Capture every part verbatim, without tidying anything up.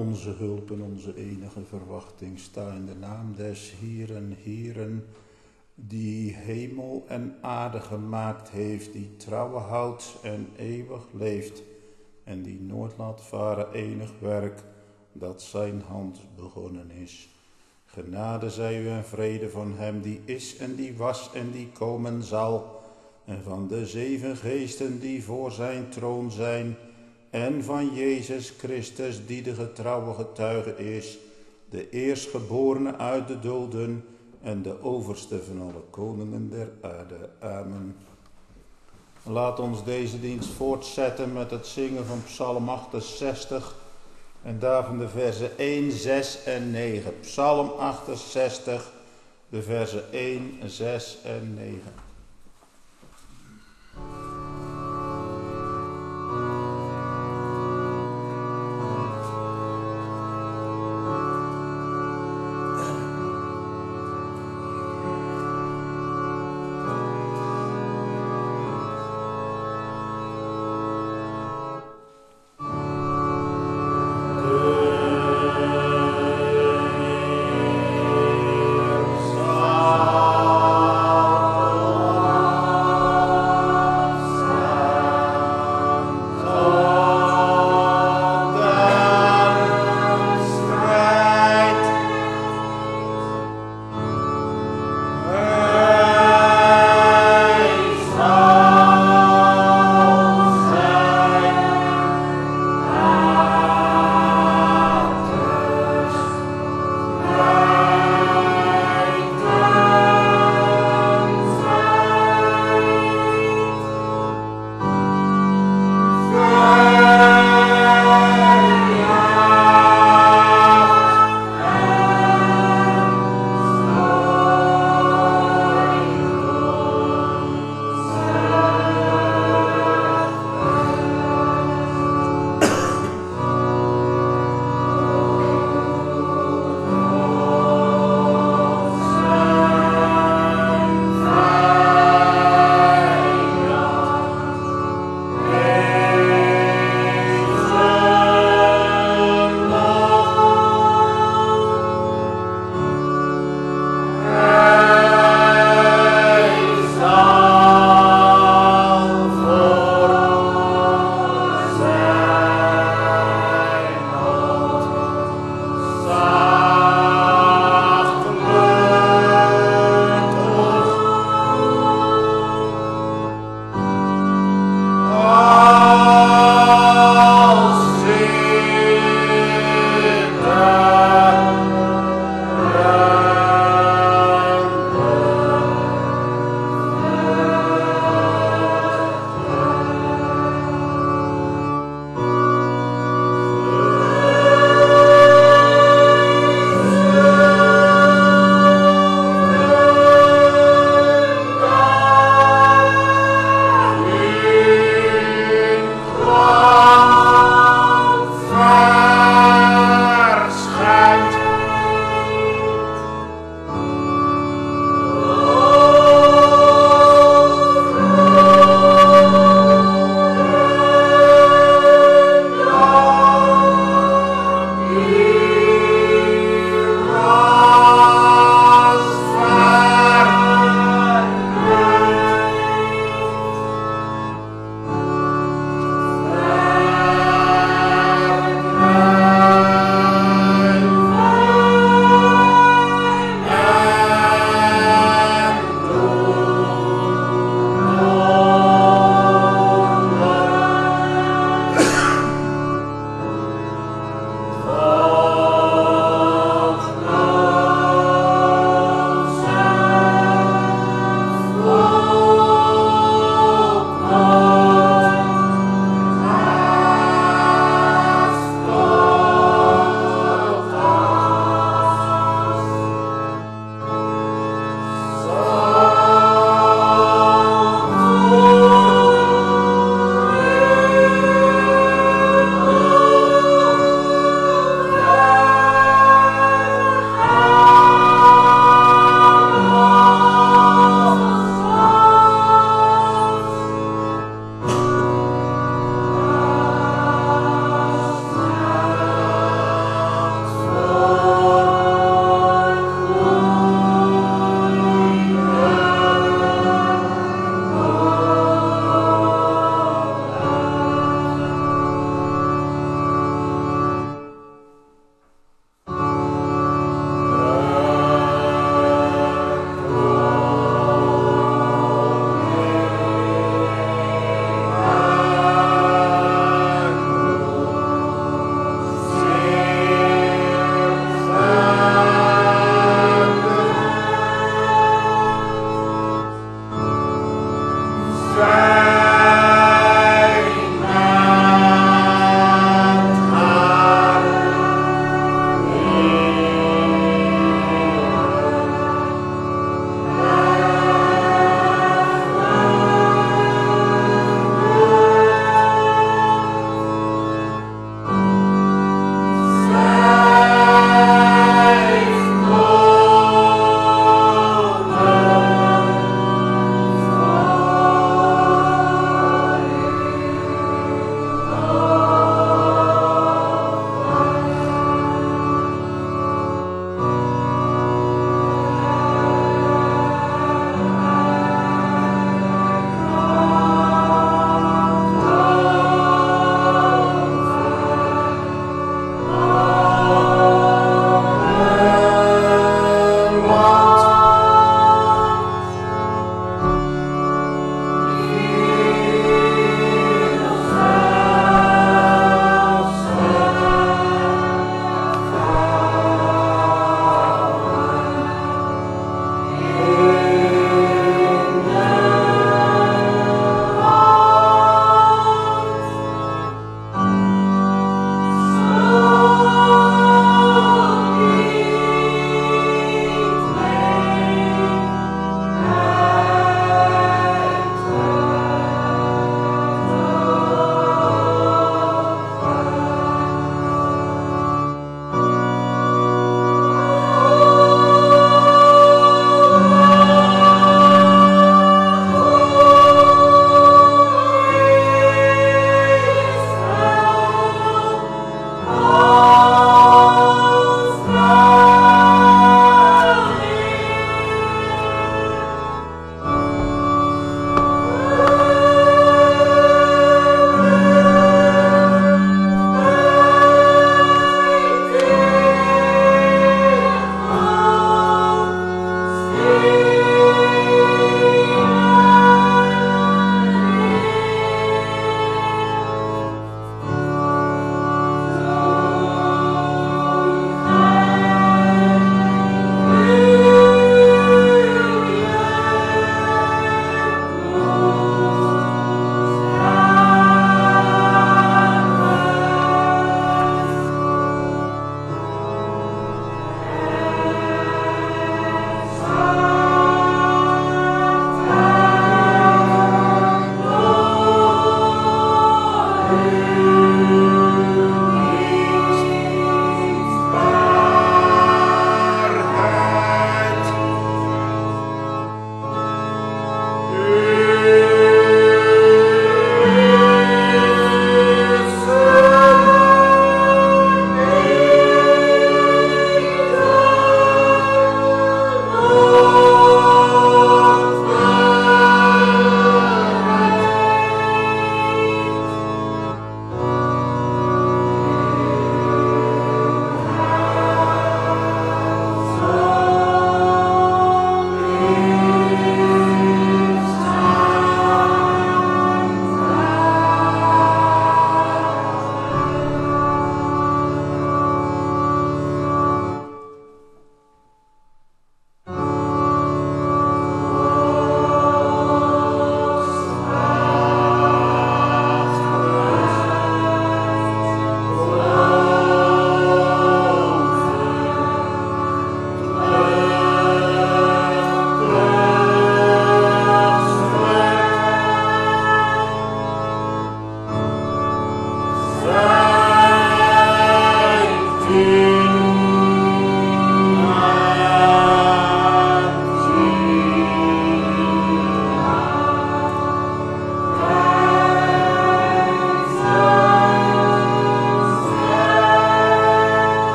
onze hulp en onze enige verwachting sta in de naam des Heeren, Heeren, die hemel en aarde gemaakt heeft, die trouwe houdt en eeuwig leeft, en die nooit laat varen enig werk, dat zijn hand begonnen is. Genade zij u en vrede van hem die is en die was en die komen zal, en van de zeven geesten die voor zijn troon zijn, en van Jezus Christus die de getrouwe getuige is, de eerstgeborene uit de doden en de overste van alle koningen der aarde. Amen. Laat ons deze dienst voortzetten met het zingen van Psalm achtenzestig en daarvan de verzen één, zes en negen. Psalm achtenzestig, de verzen één, zes en negen. Oh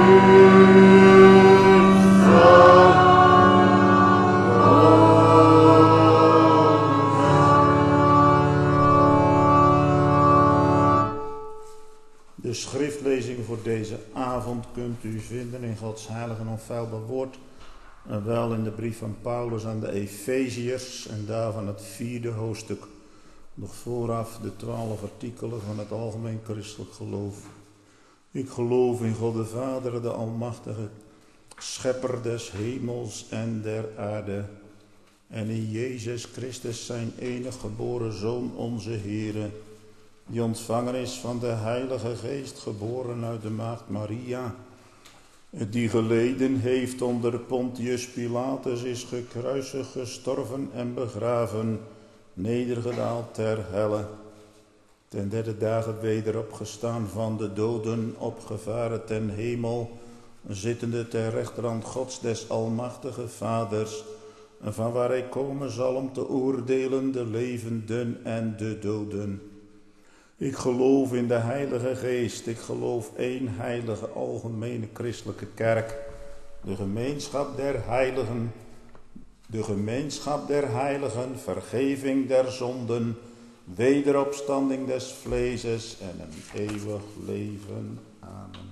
De schriftlezing voor deze avond kunt u vinden in Gods heilige en onfeilbaar woord. En wel in de brief van Paulus aan de Efeziërs en daarvan het vierde hoofdstuk. Nog vooraf de twaalf artikelen van het algemeen christelijk geloof. Ik geloof in God de Vader, de Almachtige, Schepper des hemels en der aarde. En in Jezus Christus zijn enig geboren Zoon onze Heere, die ontvangen is van de Heilige Geest, geboren uit de maagd Maria, die geleden heeft onder Pontius Pilatus, is gekruisigd, gestorven en begraven, nedergedaald ter helle, ten derde dagen weder opgestaan van de doden, opgevaren ten hemel, zittende ter rechterhand Gods des Almachtige Vaders, van waar hij komen zal om te oordelen de levenden en de doden. Ik geloof in de Heilige Geest, ik geloof één heilige algemene christelijke kerk, de gemeenschap der heiligen, de gemeenschap der heiligen, vergeving der zonden, wederopstanding des vleeses en een eeuwig leven. Amen.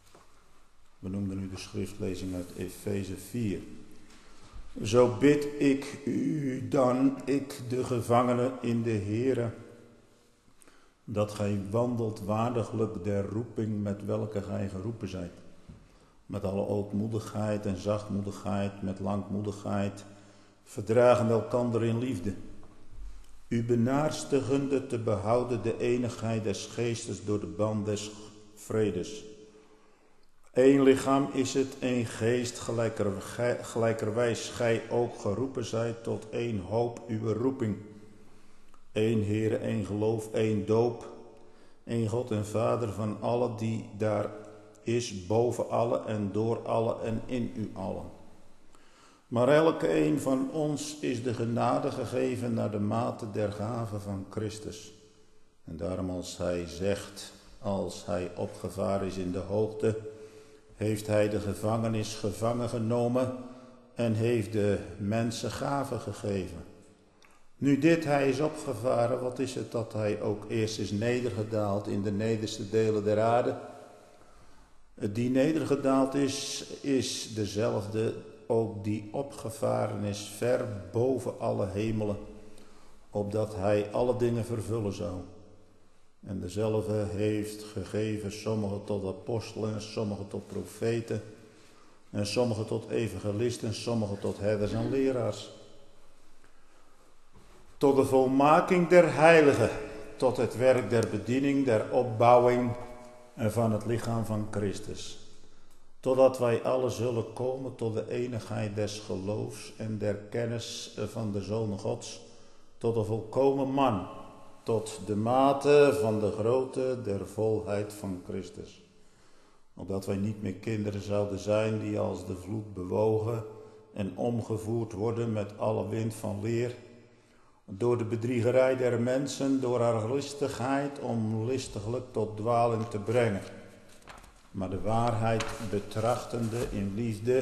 We noemden nu de schriftlezing uit Efeze vier. Zo bid ik u dan, ik de gevangene in de Here, dat gij wandelt waardiglijk der roeping met welke gij geroepen zijt. Met alle ootmoedigheid en zachtmoedigheid, met langmoedigheid, verdragen elkander in liefde. U benaarstigende te behouden de enigheid des geestes door de band des vredes. Eén lichaam is het, één geest, gelijker, gelijkerwijs gij ook geroepen zijt tot één hoop uw roeping. Eén Heere, één geloof, één doop, één God en Vader van allen die daar is, boven alle en door alle en in u allen. Maar elke een van ons is de genade gegeven naar de mate der gave van Christus. En daarom als hij zegt, als hij opgevaren is in de hoogte, heeft hij de gevangenis gevangen genomen en heeft de mensen gaven gegeven. Nu dit hij is opgevaren, wat is het dat hij ook eerst is nedergedaald in de nederste delen der aarde? Die nedergedaald is, is dezelfde ook die opgevaren is ver boven alle hemelen, opdat hij alle dingen vervullen zou. En dezelfde heeft gegeven sommigen tot apostelen, sommigen tot profeten, en sommigen tot evangelisten, en sommigen tot herders en leraars. Tot de volmaking der heiligen, tot het werk der bediening, der opbouwing van het lichaam van Christus. Totdat wij alle zullen komen tot de eenigheid des geloofs en der kennis van de Zoon Gods, tot de volkomen man, tot de mate van de grootte der volheid van Christus. Opdat wij niet meer kinderen zouden zijn die als de vloed bewogen en omgevoerd worden met alle wind van leer, door de bedriegerij der mensen, door haar listigheid om listiglijk tot dwaling te brengen. Maar de waarheid betrachtende in liefde,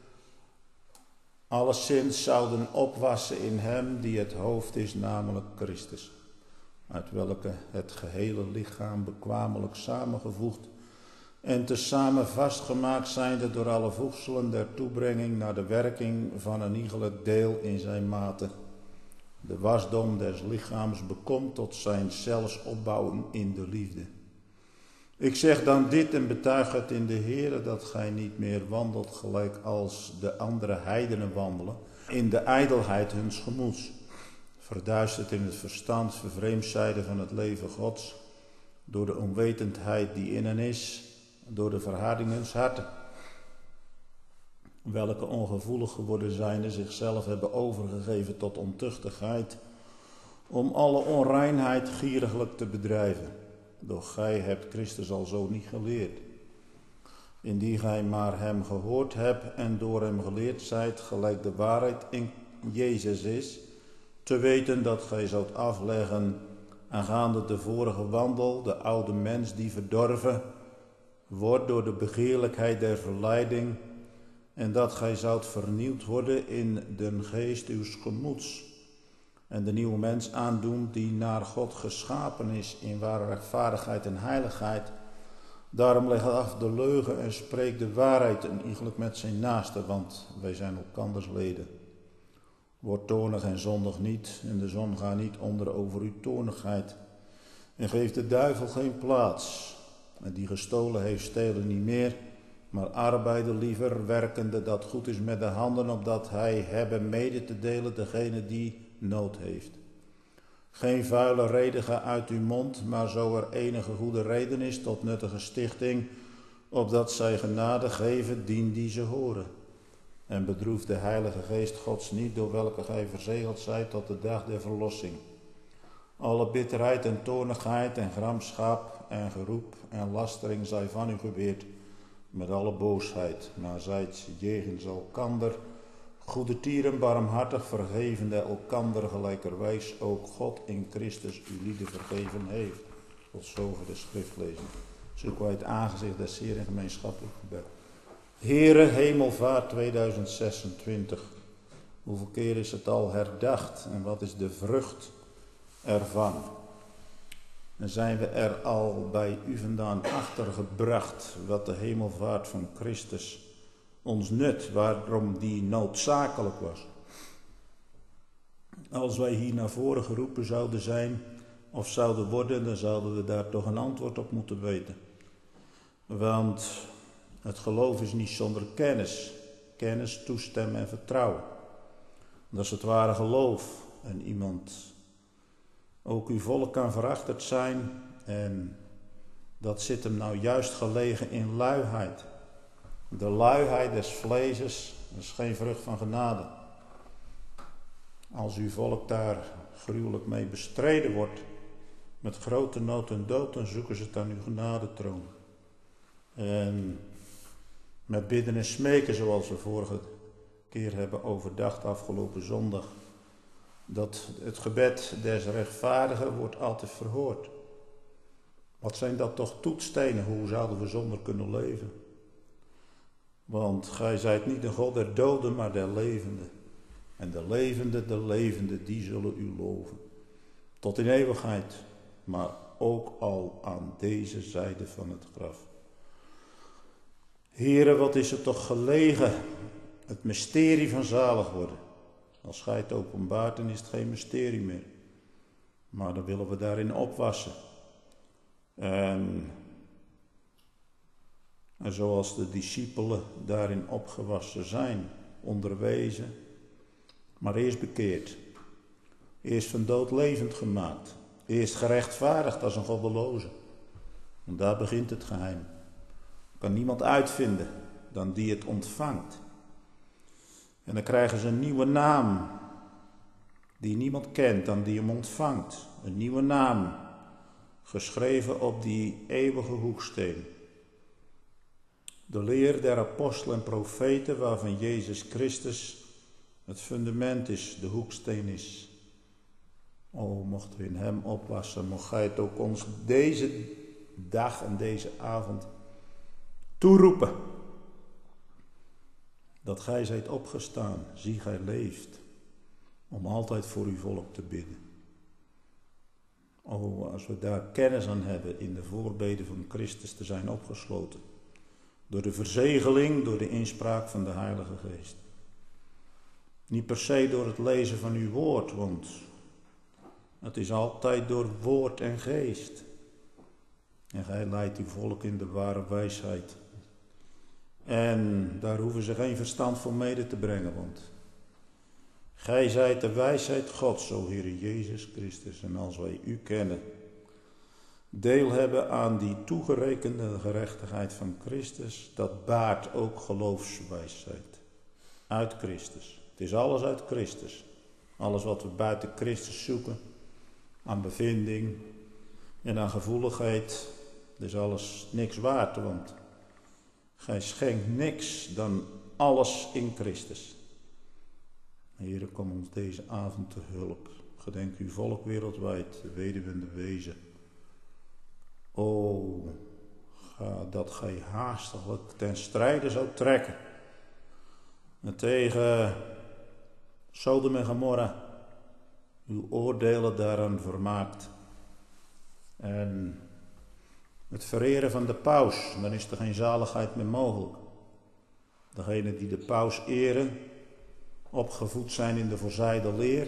alleszins zouden opwassen in hem die het hoofd is, namelijk Christus. Uit welke het gehele lichaam bekwamelijk samengevoegd en tezamen vastgemaakt zijnde door alle voegselen der toebrenging naar de werking van een iegelijk deel in zijn mate, de wasdom des lichaams bekomt tot zijn zelfs opbouwen in de liefde. Ik zeg dan dit en betuig het in de Heere, dat gij niet meer wandelt gelijk als de andere heidenen wandelen, in de ijdelheid huns gemoeds, verduisterd in het verstand, vervreemd zijde van het leven Gods, door de onwetendheid die in hen is, door de verharding huns harten, welke ongevoelig geworden zijnde zichzelf hebben overgegeven tot ontuchtigheid, om alle onreinheid gieriglijk te bedrijven. Doch gij hebt Christus al zo niet geleerd, indien gij maar hem gehoord hebt en door hem geleerd zijt, gelijk de waarheid in Jezus is, te weten dat gij zoudt afleggen aangaande de vorige wandel, de oude mens die verdorven wordt door de begeerlijkheid der verleiding, en dat gij zoudt vernieuwd worden in den geest uws gemoeds, en de nieuwe mens aandoen die naar God geschapen is in ware rechtvaardigheid en heiligheid. Daarom leg af de leugen en spreek de waarheid en iegelijk met zijn naaste, want wij zijn elkanders leden. Word toornig en zondig niet, en de zon gaat niet onder over uw toornigheid. En geef de duivel geen plaats. En die gestolen heeft, stelen niet meer, maar arbeiden liever, werkende dat goed is met de handen, opdat hij hebben mede te delen degene die nood heeft. Geen vuile reden ga uit uw mond, maar zo er enige goede reden is tot nuttige stichting, opdat zij genade geven dien die ze horen. En bedroef de Heilige Geest Gods niet, door welke gij verzegeld zijt tot de dag der verlossing. Alle bitterheid en toornigheid en gramschap en geroep en lastering zij van u geweerd, met alle boosheid, maar zijt jegens elkander goedertieren, barmhartig, vergevende elkander gelijkerwijs ook God in Christus u lieden vergeven heeft. Tot zover de schriftlezing. Zoeken wij het aangezicht des Heeren in gemeenschappelijk gebed. Heere, Hemelvaart tweeduizend zesentwintig. Hoeveel keer is het al herdacht en wat is de vrucht ervan? En zijn we er al bij u vandaan achtergebracht wat de hemelvaart van Christus ons nut, waarom die noodzakelijk was. Als wij hier naar voren geroepen zouden zijn of zouden worden, dan zouden we daar toch een antwoord op moeten weten. Want het geloof is niet zonder kennis. Kennis, toestemmen en vertrouwen. Dat is het ware geloof. En iemand, ook uw volk kan verachterd zijn. En dat zit hem nou juist gelegen in luiheid. De luiheid des vleeses, dat is geen vrucht van genade. Als uw volk daar gruwelijk mee bestreden wordt, met grote nood en dood, dan zoeken ze het aan uw genadetroon. En met bidden en smeken, zoals we vorige keer hebben overdacht afgelopen zondag, dat het gebed des rechtvaardigen wordt altijd verhoord. Wat zijn dat toch toetsstenen, hoe zouden we zonder kunnen leven? Want gij zijt niet de God der doden, maar der levenden. En de levenden, de levenden, die zullen u loven. Tot in eeuwigheid, maar ook al aan deze zijde van het graf. Heere, wat is het toch gelegen, het mysterie van zalig worden. Als gij het openbaart, dan is het geen mysterie meer. Maar dan willen we daarin opwassen. En, en zoals de discipelen daarin opgewassen zijn, onderwezen, maar eerst bekeerd. Eerst van dood levend gemaakt. Eerst gerechtvaardigd als een goddeloze. En daar begint het geheim. Kan niemand uitvinden dan die het ontvangt. En dan krijgen ze een nieuwe naam die niemand kent dan die hem ontvangt. Een nieuwe naam, geschreven op die eeuwige hoeksteen. De leer der apostelen en profeten, waarvan Jezus Christus het fundament is, de hoeksteen is. O, mochten we in hem oppassen, mocht gij het ook ons deze dag en deze avond toeroepen. Dat gij zijt opgestaan, zie gij leeft, om altijd voor uw volk te bidden. O, als we daar kennis aan hebben in de voorbeden van Christus te zijn opgesloten. Door de verzegeling, door de inspraak van de Heilige Geest. Niet per se door het lezen van uw woord, want het is altijd door woord en geest. En gij leidt uw volk in de ware wijsheid. En daar hoeven ze geen verstand voor mede te brengen, want gij zijt de wijsheid Gods, o Heere Jezus Christus. En als wij u kennen, deel hebben aan die toegerekende gerechtigheid van Christus, dat baart ook geloofswijsheid. Uit Christus. Het is alles uit Christus. Alles wat we buiten Christus zoeken, aan bevinding en aan gevoeligheid, dat is alles niks waard, want gij schenkt niks dan alles in Christus. Heere, kom ons deze avond te hulp. Gedenk uw volk wereldwijd, de weduwe en de wezen. O, dat gij haastiglijk ten strijde zou trekken. En tegen Sodom en Gomorra uw oordelen daaraan vermaakt. En het vereren van de paus, dan is er geen zaligheid meer mogelijk. Degenen die de paus eren, opgevoed zijn in de voorzijde leer.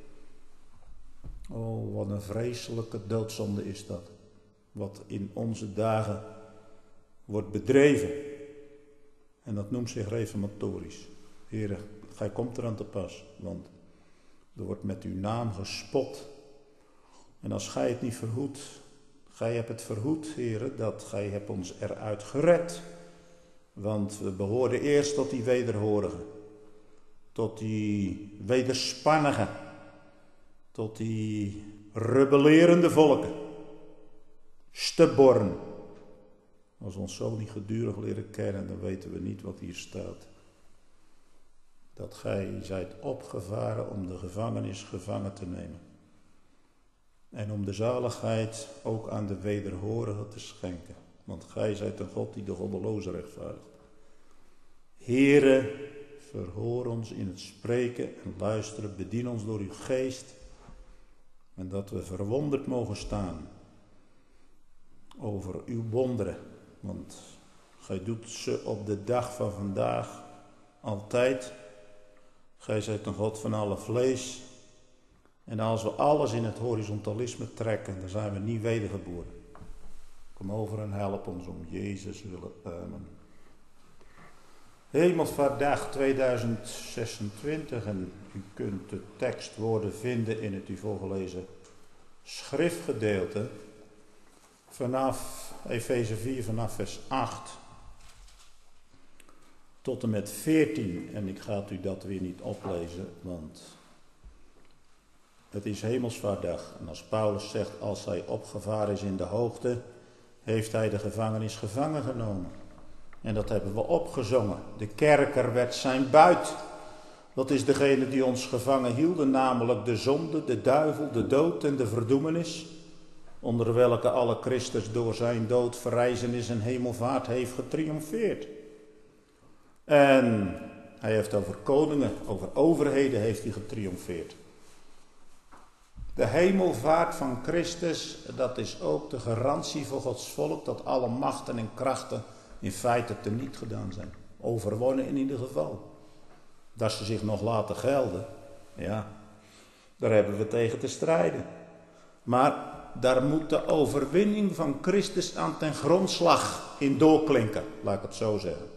Oh, wat een vreselijke doodzonde is dat. Wat in onze dagen wordt bedreven. En dat noemt zich reformatorisch. Heere, gij komt eraan te pas, want er wordt met uw naam gespot. En als gij het niet verhoedt, gij hebt het verhoed, Heere, dat gij hebt ons eruit gered. Want we behoorden eerst tot die wederhorigen, tot die wederspannigen, tot die rebellerende volken. Stubborn. Als we ons zo niet gedurig leren kennen, dan weten we niet wat hier staat. Dat gij zijt opgevaren om de gevangenis gevangen te nemen. En om de zaligheid ook aan de wederhorigen te schenken. Want gij zijt een God die de goddelozen rechtvaardigt. Heere, verhoor ons in het spreken en luisteren. Bedien ons door uw geest. En dat we verwonderd mogen staan over uw wonderen. Want gij doet ze op de dag van vandaag altijd. Gij zijt een God van alle vlees. En als we alles in het horizontalisme trekken, dan zijn we niet wedergeboren. Kom over en help ons om Jezus willen. Amen. Hemelvaartdag tweeduizend zesentwintig en u kunt de tekstwoorden vinden in het u voorgelezen schriftgedeelte vanaf Efeze vier, vanaf vers acht tot en met veertien. En ik ga u dat weer niet oplezen, want het is Hemelsvaartdag. En als Paulus zegt, als hij opgevaren is in de hoogte, heeft hij de gevangenis gevangen genomen. En dat hebben we opgezongen. De kerker werd zijn buit. Dat is degene die ons gevangen hielden, namelijk de zonde, de duivel, de dood en de verdoemenis. Onder welke alle Christus door zijn dood, verrijzenis en hemelvaart heeft getriomfeerd. En hij heeft over koningen, over overheden heeft hij getriomfeerd. De hemelvaart van Christus, dat is ook de garantie voor Gods volk dat alle machten en krachten in feite teniet gedaan zijn. Overwonnen in ieder geval. Dat ze zich nog laten gelden, ja, daar hebben we tegen te strijden. Maar daar moet de overwinning van Christus aan ten grondslag in doorklinken, laat ik het zo zeggen.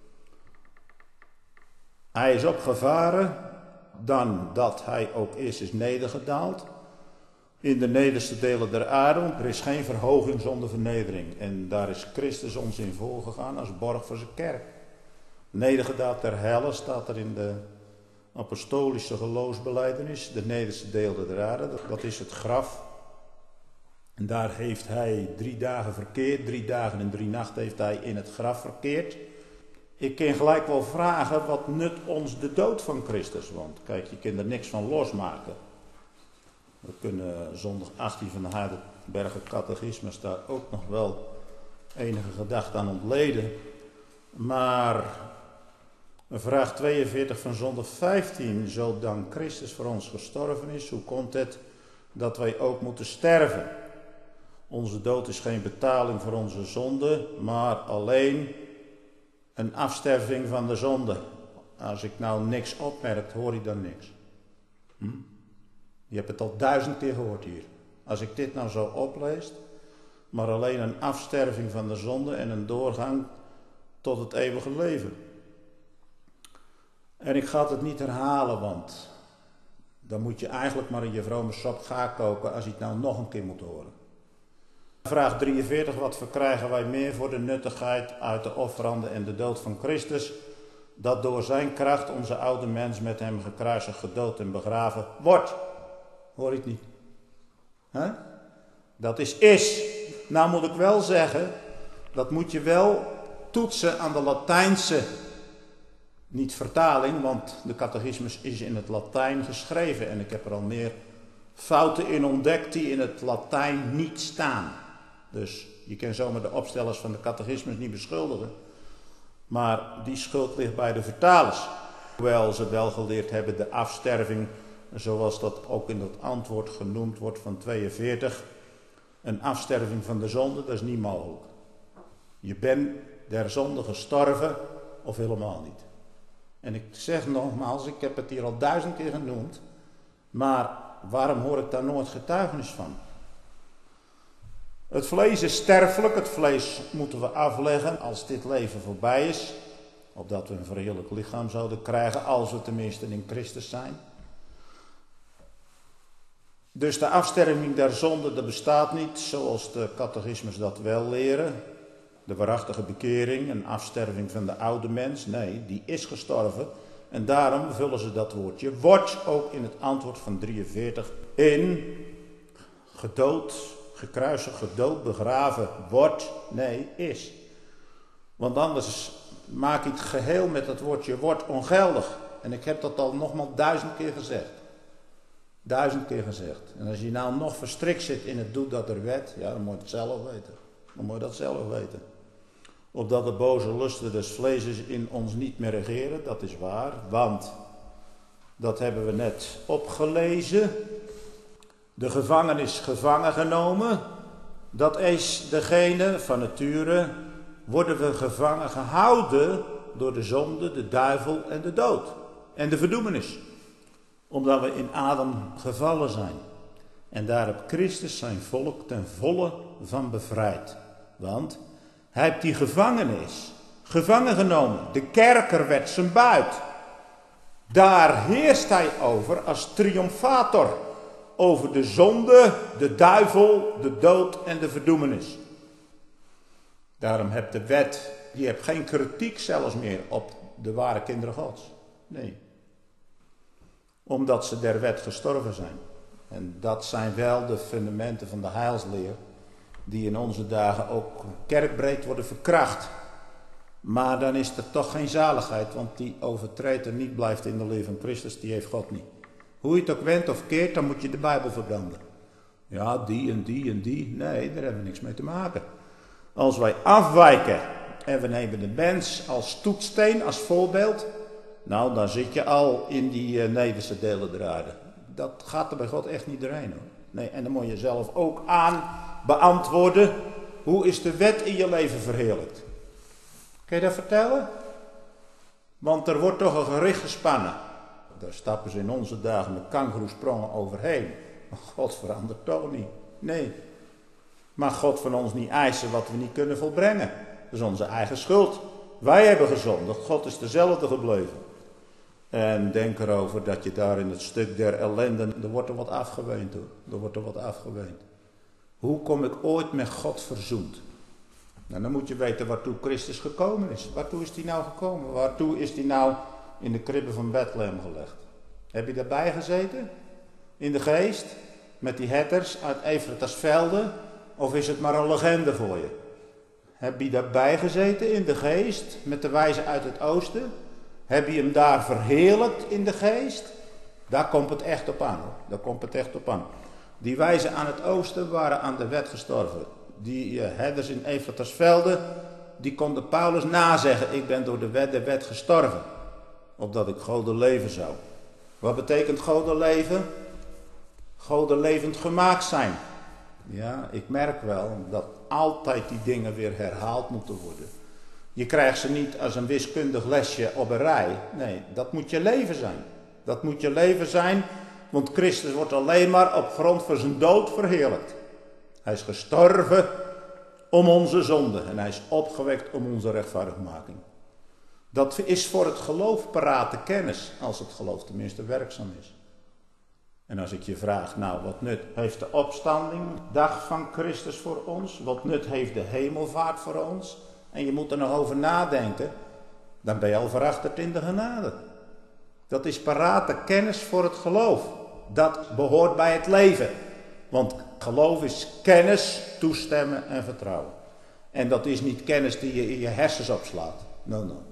Hij is opgevaren, dan dat hij ook eerst is nedergedaald in de nederste delen der aarde, want er is geen verhoging zonder vernedering. En daar is Christus ons in voorgegaan als borg voor zijn kerk. Nedergedaald ter helle staat er in de apostolische geloofsbelijdenis, de nederste delen der aarde, dat is het graf. En daar heeft hij drie dagen verkeerd, drie dagen en drie nachten heeft hij in het graf verkeerd. Ik kan gelijk wel vragen, wat nut ons de dood van Christus? Want kijk, je kunt er niks van losmaken. We kunnen zondag achttien van de Heidelberger Catechismus daar ook nog wel enige gedachte aan ontleden. Maar vraag tweeënveertig van zondag vijftien, zo dan Christus voor ons gestorven is, hoe komt het dat wij ook moeten sterven? Onze dood is geen betaling voor onze zonde, maar alleen een afsterving van de zonde. Als ik nou niks opmerk, hoor je dan niks. Hm? Je hebt het al duizend keer gehoord hier. Als ik dit nou zo oplees, maar alleen een afsterving van de zonde en een doorgang tot het eeuwige leven. En ik ga het niet herhalen, want dan moet je eigenlijk maar in je vrome sop gaan koken als je het nou nog een keer moet horen. Vraag drieënveertig, wat verkrijgen wij meer voor de nuttigheid uit de offerande en de dood van Christus, dat door zijn kracht onze oude mens met hem gekruisigd, gedood en begraven wordt. Hoor je het niet? Huh? Dat is is. Nou moet ik wel zeggen, dat moet je wel toetsen aan de Latijnse, niet vertaling, want de catechismus is in het Latijn geschreven en ik heb er al meer fouten in ontdekt die in het Latijn niet staan. Dus Je kan zomaar de opstellers van de catechismus niet beschuldigen. Maar die schuld ligt bij de vertalers. Hoewel ze wel geleerd hebben de afsterving, zoals dat ook in dat antwoord genoemd wordt van tweeënveertig. Een afsterving van de zonde, dat is niet mogelijk. Je bent der zonde gestorven of helemaal niet. En ik zeg nogmaals, ik heb het hier al duizend keer genoemd. Maar waarom hoor ik daar nooit getuigenis van? Het vlees is sterfelijk, het vlees moeten we afleggen als dit leven voorbij is. Opdat we een verheerlijk lichaam zouden krijgen, als we tenminste in Christus zijn. Dus de afsterving der zonde, dat bestaat niet, zoals de catechismus dat wel leren. De waarachtige bekering, een afsterving van de oude mens. Nee, die is gestorven. En daarom vullen ze dat woordje wordt ook in het antwoord van drieënveertig in. Gedood, gekruisigd, gedood, begraven, wordt, nee, is. Want anders maak ik het geheel met het woordje wordt ongeldig. En ik heb dat al nogmaals duizend keer gezegd. Duizend keer gezegd. En als je nou nog verstrikt zit in het doet dat er wet, ja, dan moet je het zelf weten. Dan moet je dat zelf weten. Opdat de boze lusten des vleeses in ons niet meer regeren, dat is waar. Want, dat hebben we net opgelezen, de gevangen is gevangen genomen. Dat is degene, van nature, worden we gevangen gehouden door de zonde, de duivel en de dood. En de verdoemenis. Omdat we in Adam gevallen zijn. En daar heb Christus zijn volk ten volle van bevrijd. Want hij heeft die gevangenis gevangen genomen. De kerker werd zijn buit. Daar heerst hij over als triomfator. Over de zonde, de duivel, de dood en de verdoemenis. Daarom hebt de wet, die hebt geen kritiek zelfs meer op de ware kinderen Gods. Nee. Omdat ze der wet gestorven zijn. En dat zijn wel de fundamenten van de heilsleer. Die in onze dagen ook kerkbreed worden verkracht. Maar dan is er toch geen zaligheid. Want die overtreedt niet blijft in de leer van Christus. Die heeft God niet. Hoe je het ook wendt of keert, dan moet je de Bijbel verbranden. Ja, die en die en die. Nee, daar hebben we niks mee te maken. Als wij afwijken en we nemen de mens als toetssteen, als voorbeeld. Nou, dan zit je al in die uh, nederste delen der aarde. Dat gaat er bij God echt niet doorheen hoor. Nee, en dan moet je zelf ook aan beantwoorden. Hoe is de wet in je leven verheerlijkt? Kun je dat vertellen? Want er wordt toch een gericht gespannen. Daar stappen ze in onze dagen met kangoeroesprongen overheen. Maar God verandert toch niet. Nee. Maar God van ons niet eisen wat we niet kunnen volbrengen. Dat is onze eigen schuld. Wij hebben gezondigd. God is dezelfde gebleven. En denk erover dat je daar in het stuk der ellende, er wordt er wat afgeweend hoor. Er wordt er wat afgeweend. Hoe kom ik ooit met God verzoend? Nou, dan moet je weten waartoe Christus gekomen is. Waartoe is hij nou gekomen? Waartoe is hij nou in de kribben van Bethlehem gelegd? Heb je daarbij gezeten? In de geest? Met die herders uit Efratasvelde? Of is het maar een legende voor je? Heb je daarbij gezeten in de geest? Met de wijzen uit het oosten? Heb je hem daar verheerlijkt in de geest? Daar komt het echt op aan hoor. Daar komt het echt op aan. Die wijzen aan het oosten waren aan de wet gestorven. Die uh, herders in Efratasvelde, die konden Paulus nazeggen. Ik ben door de wet de wet gestorven. Opdat ik goden leven zou. Wat betekent goden leven? Goden levend gemaakt zijn. Ja, ik merk wel dat altijd die dingen weer herhaald moeten worden. Je krijgt ze niet als een wiskundig lesje op een rij. Nee, dat moet je leven zijn. Dat moet je leven zijn, want Christus wordt alleen maar op grond van zijn dood verheerlijkt. Hij is gestorven om onze zonde en hij is opgewekt om onze rechtvaardigmaking. Dat is voor het geloof parate kennis, als het geloof tenminste werkzaam is. En als ik je vraag, nou wat nut heeft de opstanding, dag van Christus voor ons? Wat nut heeft de hemelvaart voor ons? En je moet er nog over nadenken, dan ben je al verachterd in de genade. Dat is parate kennis voor het geloof. Dat behoort bij het leven. Want geloof is kennis, toestemmen en vertrouwen. En dat is niet kennis die je in je hersens opslaat. No, no.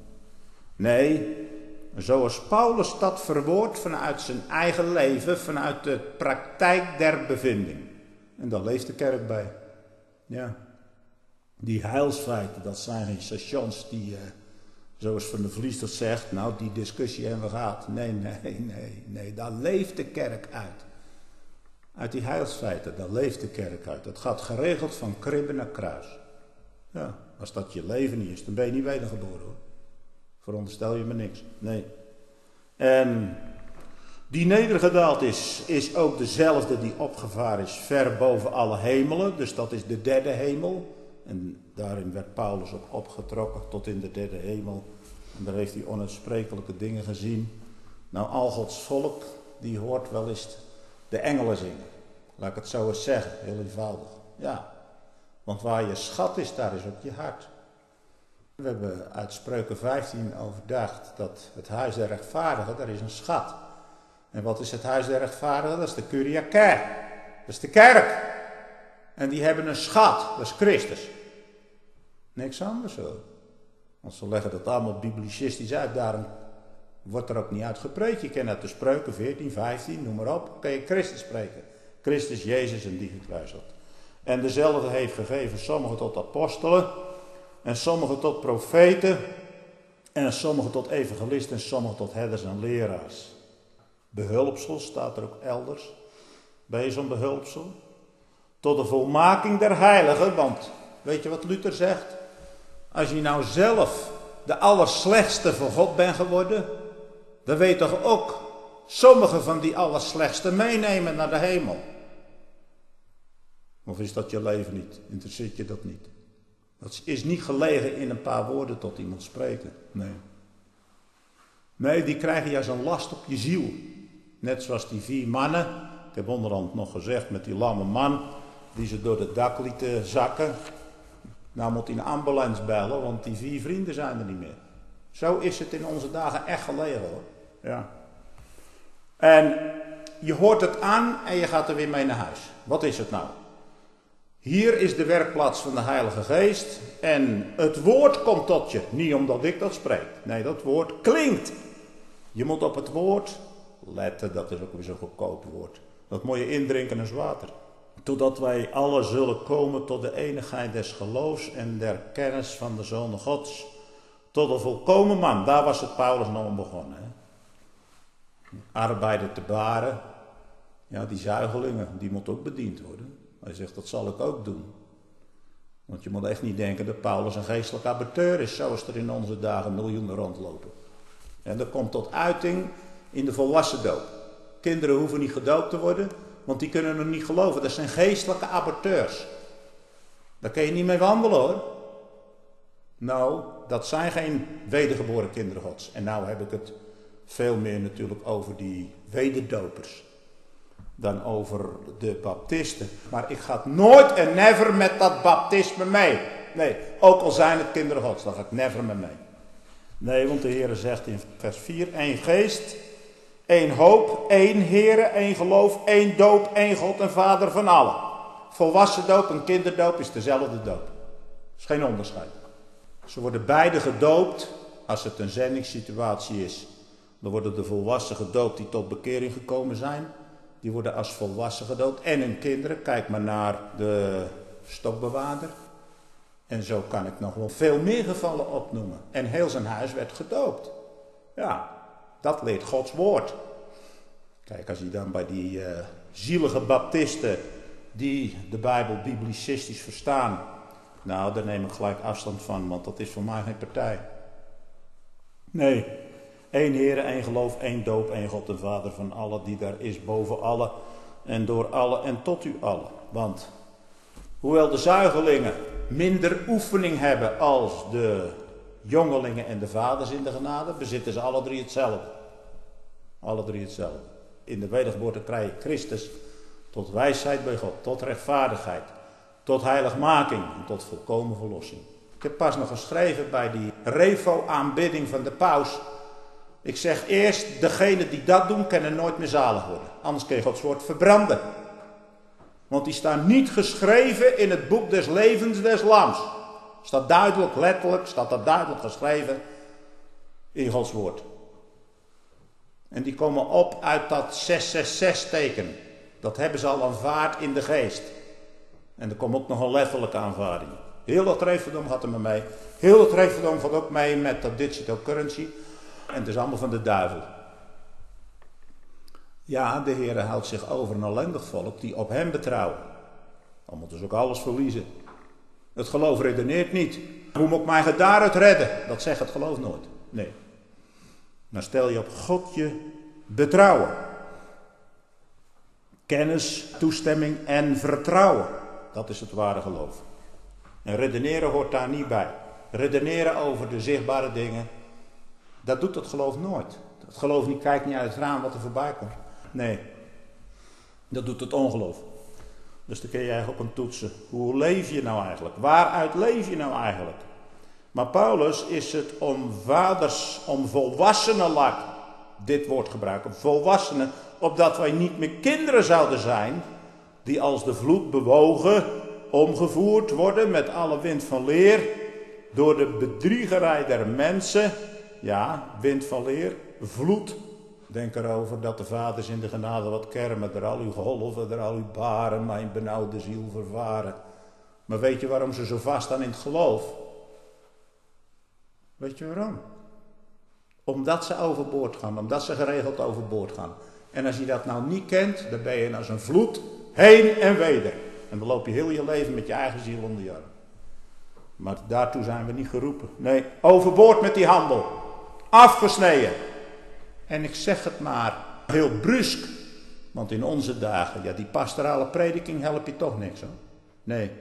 Nee, zoals Paulus dat verwoordt vanuit zijn eigen leven, vanuit de praktijk der bevinding. En daar leeft de kerk bij. Ja. Die heilsfeiten, dat zijn geen stations die, uh, zoals Van der Vlies dat zegt, nou die discussie hebben we gehad. Nee, nee, nee, nee, daar leeft de kerk uit. Uit die heilsfeiten, daar leeft de kerk uit. Dat gaat geregeld van kribbe naar kruis. Ja, als dat je leven niet is, dan ben je niet wedergeboren hoor. Veronderstel je me niks. Nee. En die nedergedaald is, is ook dezelfde die opgevaren is ver boven alle hemelen. Dus dat is de derde hemel. En daarin werd Paulus ook opgetrokken tot in de derde hemel. En daar heeft hij onuitsprekelijke dingen gezien. Nou, al Gods volk, die hoort wel eens de engelen zingen. Laat ik het zo eens zeggen, heel eenvoudig. Ja, want waar je schat is, daar is ook je hart. We hebben uit Spreuken vijftien overdacht dat het huis der rechtvaardigen, daar is een schat. En wat is het huis der rechtvaardigen? Dat is de Kyriake. Dat is de kerk. En die hebben een schat, dat is Christus. Niks anders hoor. Want ze leggen dat allemaal biblicistisch uit, daarom wordt er ook niet uit gepreekt. Je kent uit de Spreuken veertien, vijftien, noem maar op, kun je Christus spreken. Christus, Jezus en die gekruisigd. En dezelfde heeft gegeven sommigen tot apostelen, en sommigen tot profeten, en sommigen tot evangelisten, en sommigen tot herders en leraars. Behulpsel staat er ook elders, bij zo'n behulpsel. Tot de volmaking der heiligen, want weet je wat Luther zegt? Als je nou zelf de allerslechtste voor God bent geworden, dan weet je toch ook sommige van die allerslechtste meenemen naar de hemel. Of is dat je leven niet? Interesseert je dat niet? Dat is niet gelegen in een paar woorden tot iemand spreken. Nee. Nee, die krijgen juist een last op je ziel. Net zoals die vier mannen. Ik heb onderhand nog gezegd met die lamme man die ze door het dak lieten zakken. Nou moet hij een ambulance bellen, want die vier vrienden zijn er niet meer. Zo is het in onze dagen echt gelegen hoor. Ja. En je hoort het aan en je gaat er weer mee naar huis. Wat is het nou? Hier is de werkplaats van de Heilige Geest en het woord komt tot je. Niet omdat ik dat spreek. Nee, dat woord klinkt. Je moet op het woord letten, dat is ook weer zo'n goedkoop woord. Dat moet je indrinken als water. Totdat wij alle zullen komen tot de enigheid des geloofs en der kennis van de Zoon Gods. Tot een volkomen man. Daar was het Paulus nog om begonnen. Hè? Arbeider te baren. Ja, die zuigelingen, die moeten ook bediend worden. Hij zegt, dat zal ik ook doen. Want je moet echt niet denken dat Paulus een geestelijk abatteur is, zoals er in onze dagen miljoenen rondlopen. En dat komt tot uiting in de volwassen doop. Kinderen hoeven niet gedoopt te worden, want die kunnen nog niet geloven. Dat zijn geestelijke abatteurs. Daar kun je niet mee wandelen hoor. Nou, dat zijn geen wedergeboren kinderen Gods. En nou heb ik het veel meer natuurlijk over die wederdopers dan over de baptisten. Maar ik ga nooit en never met dat baptisme mee. Nee, ook al zijn het kinderen Gods, dan ga ik never mee mee. Nee, want de Heer zegt in vers vier, één geest, één hoop, één Heere, één geloof, één doop, één God en Vader van allen. Volwassen doop en kinderdoop is dezelfde doop. Er is geen onderscheid. Ze worden beide gedoopt als het een zendingssituatie is. Dan worden de volwassen gedoopt die tot bekering gekomen zijn. Die worden als volwassen gedoopt. En hun kinderen, kijk maar naar de stokbewaarder. En zo kan ik nog wel veel meer gevallen opnoemen. En heel zijn huis werd gedoopt. Ja, dat leert Gods woord. Kijk, als je dan bij die uh, zielige baptisten die de Bijbel biblicistisch verstaan. Nou, daar neem ik gelijk afstand van, want dat is voor mij geen partij. Nee, één Heere, één geloof, één doop, één God en Vader van allen die daar is boven allen en door allen en tot u allen. Want hoewel de zuigelingen minder oefening hebben als de jongelingen en de vaders in de genade, bezitten ze alle drie hetzelfde. Alle drie hetzelfde. In de wedergeboorte krijg je Christus tot wijsheid bij God, tot rechtvaardigheid, tot heiligmaking en tot volkomen verlossing. Ik heb pas nog geschreven bij die revo-aanbidding van de paus. Ik zeg eerst, degenen die dat doen, kunnen nooit meer zalig worden. Anders kun je Gods woord verbranden. Want die staan niet geschreven in het boek des levens des lams. Staat duidelijk, letterlijk, staat dat duidelijk geschreven in Gods woord. En die komen op uit dat zes zes zes teken. Dat hebben ze al aanvaard in de geest. En er komt ook nog een letterlijke aanvaarding. Heel dat referendum gaat er maar mee. Heel het referendum gaat ook mee met dat digital currency. En het is allemaal van de duivel. Ja, de Heer houdt zich over een ellendig volk die op hem betrouwen. Dan moeten ze ook alles verliezen. Het geloof redeneert niet. Hoe moet ik mij daaruit redden? Dat zegt het geloof nooit. Nee. Dan stel je op God je betrouwen. Kennis, toestemming en vertrouwen. Dat is het ware geloof. En redeneren hoort daar niet bij. Redeneren over de zichtbare dingen. Dat doet het geloof nooit. Het geloof niet, kijkt niet uit het raam wat er voorbij komt. Nee. Dat doet het ongeloof. Dus dan kun je eigenlijk op een toetsen. Hoe leef je nou eigenlijk? Waaruit leef je nou eigenlijk? Maar Paulus is het om vaders, om volwassenen, laat dit woord gebruiken. Volwassenen, opdat wij niet meer kinderen zouden zijn. Die als de vloed bewogen, omgevoerd worden met alle wind van leer. Door de bedriegerij der mensen. Ja, wind van leer, vloed. Denk erover dat de vaders in de genade wat kermen, er al uw golven, er al uw baren, mijn benauwde ziel vervaren. Maar weet je waarom ze zo vast staan in het geloof? Weet je waarom? Omdat ze overboord gaan, omdat ze geregeld overboord gaan. En als je dat nou niet kent, dan ben je als een vloed heen en weder. En dan loop je heel je leven met je eigen ziel onder je arm. Maar daartoe zijn we niet geroepen. Nee, overboord met die handel. Afgesneden. En ik zeg het maar heel brusk. Want in onze dagen, ja, die pastorale prediking helpt je toch niks hoor. Nee.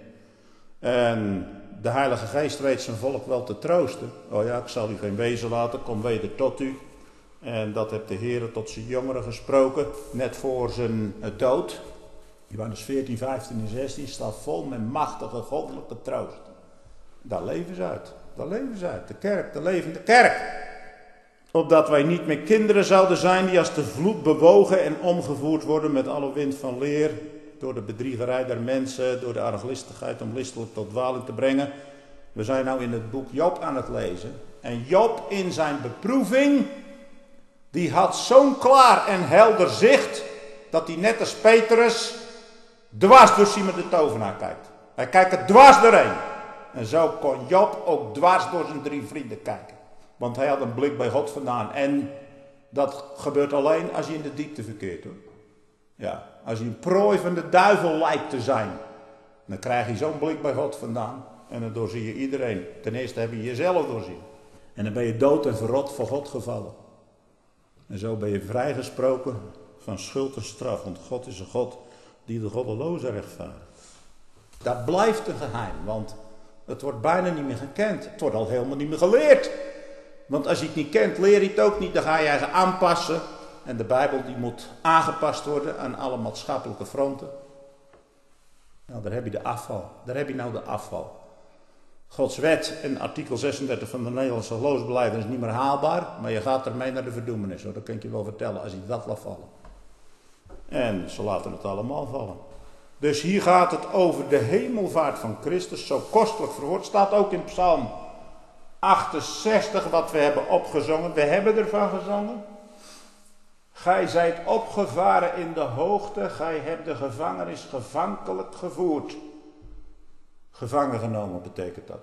En de Heilige Geest weet zijn volk wel te troosten. Oh ja, ik zal u geen wezen laten, kom weder tot u. En dat heeft de Heer tot zijn jongeren gesproken, net voor zijn dood. Johannes veertien, vijftien en zestien staat vol met machtige goddelijke troost. Daar leven ze uit. Daar leven ze uit. De kerk, de levende kerk. Opdat wij niet meer kinderen zouden zijn die als de vloed bewogen en omgevoerd worden met alle wind van leer. Door de bedriegerij der mensen, door de arglistigheid om listelijk tot dwaling te brengen. We zijn nou in het boek Job aan het lezen. En Job in zijn beproeving, die had zo'n klaar en helder zicht, dat hij net als Petrus dwars door Simon de tovenaar kijkt. Hij kijkt er dwars doorheen. En zo kon Job ook dwars door zijn drie vrienden kijken. Want hij had een blik bij God vandaan. En dat gebeurt alleen als je in de diepte verkeert hoor. Ja, als je een prooi van de duivel lijkt te zijn. Dan krijg je zo'n blik bij God vandaan. En dan doorzie je iedereen. Ten eerste heb je jezelf doorzien. En dan ben je dood en verrot voor God gevallen. En zo ben je vrijgesproken van schuld en straf. Want God is een God die de goddelozen rechtvaardigt. Dat blijft een geheim. Want het wordt bijna niet meer gekend. Het wordt al helemaal niet meer geleerd. Want als je het niet kent, leer je het ook niet. Dan ga je je aanpassen. En de Bijbel die moet aangepast worden aan alle maatschappelijke fronten. Nou, daar heb je de afval. Daar heb je nou de afval. Gods wet en artikel zesendertig van de Nederlandse geloofsbelijdenis is niet meer haalbaar. Maar je gaat ermee naar de verdoemenis. Hoor. Dat kan ik je wel vertellen als je dat laat vallen. En ze laten het allemaal vallen. Dus hier gaat het over de hemelvaart van Christus. Zo kostelijk verwoord. Staat ook in Psalm achtenzestig wat we hebben opgezongen. We hebben ervan gezongen. Gij zijt opgevaren in de hoogte. Gij hebt de gevangenis gevankelijk gevoerd. Gevangen genomen betekent dat.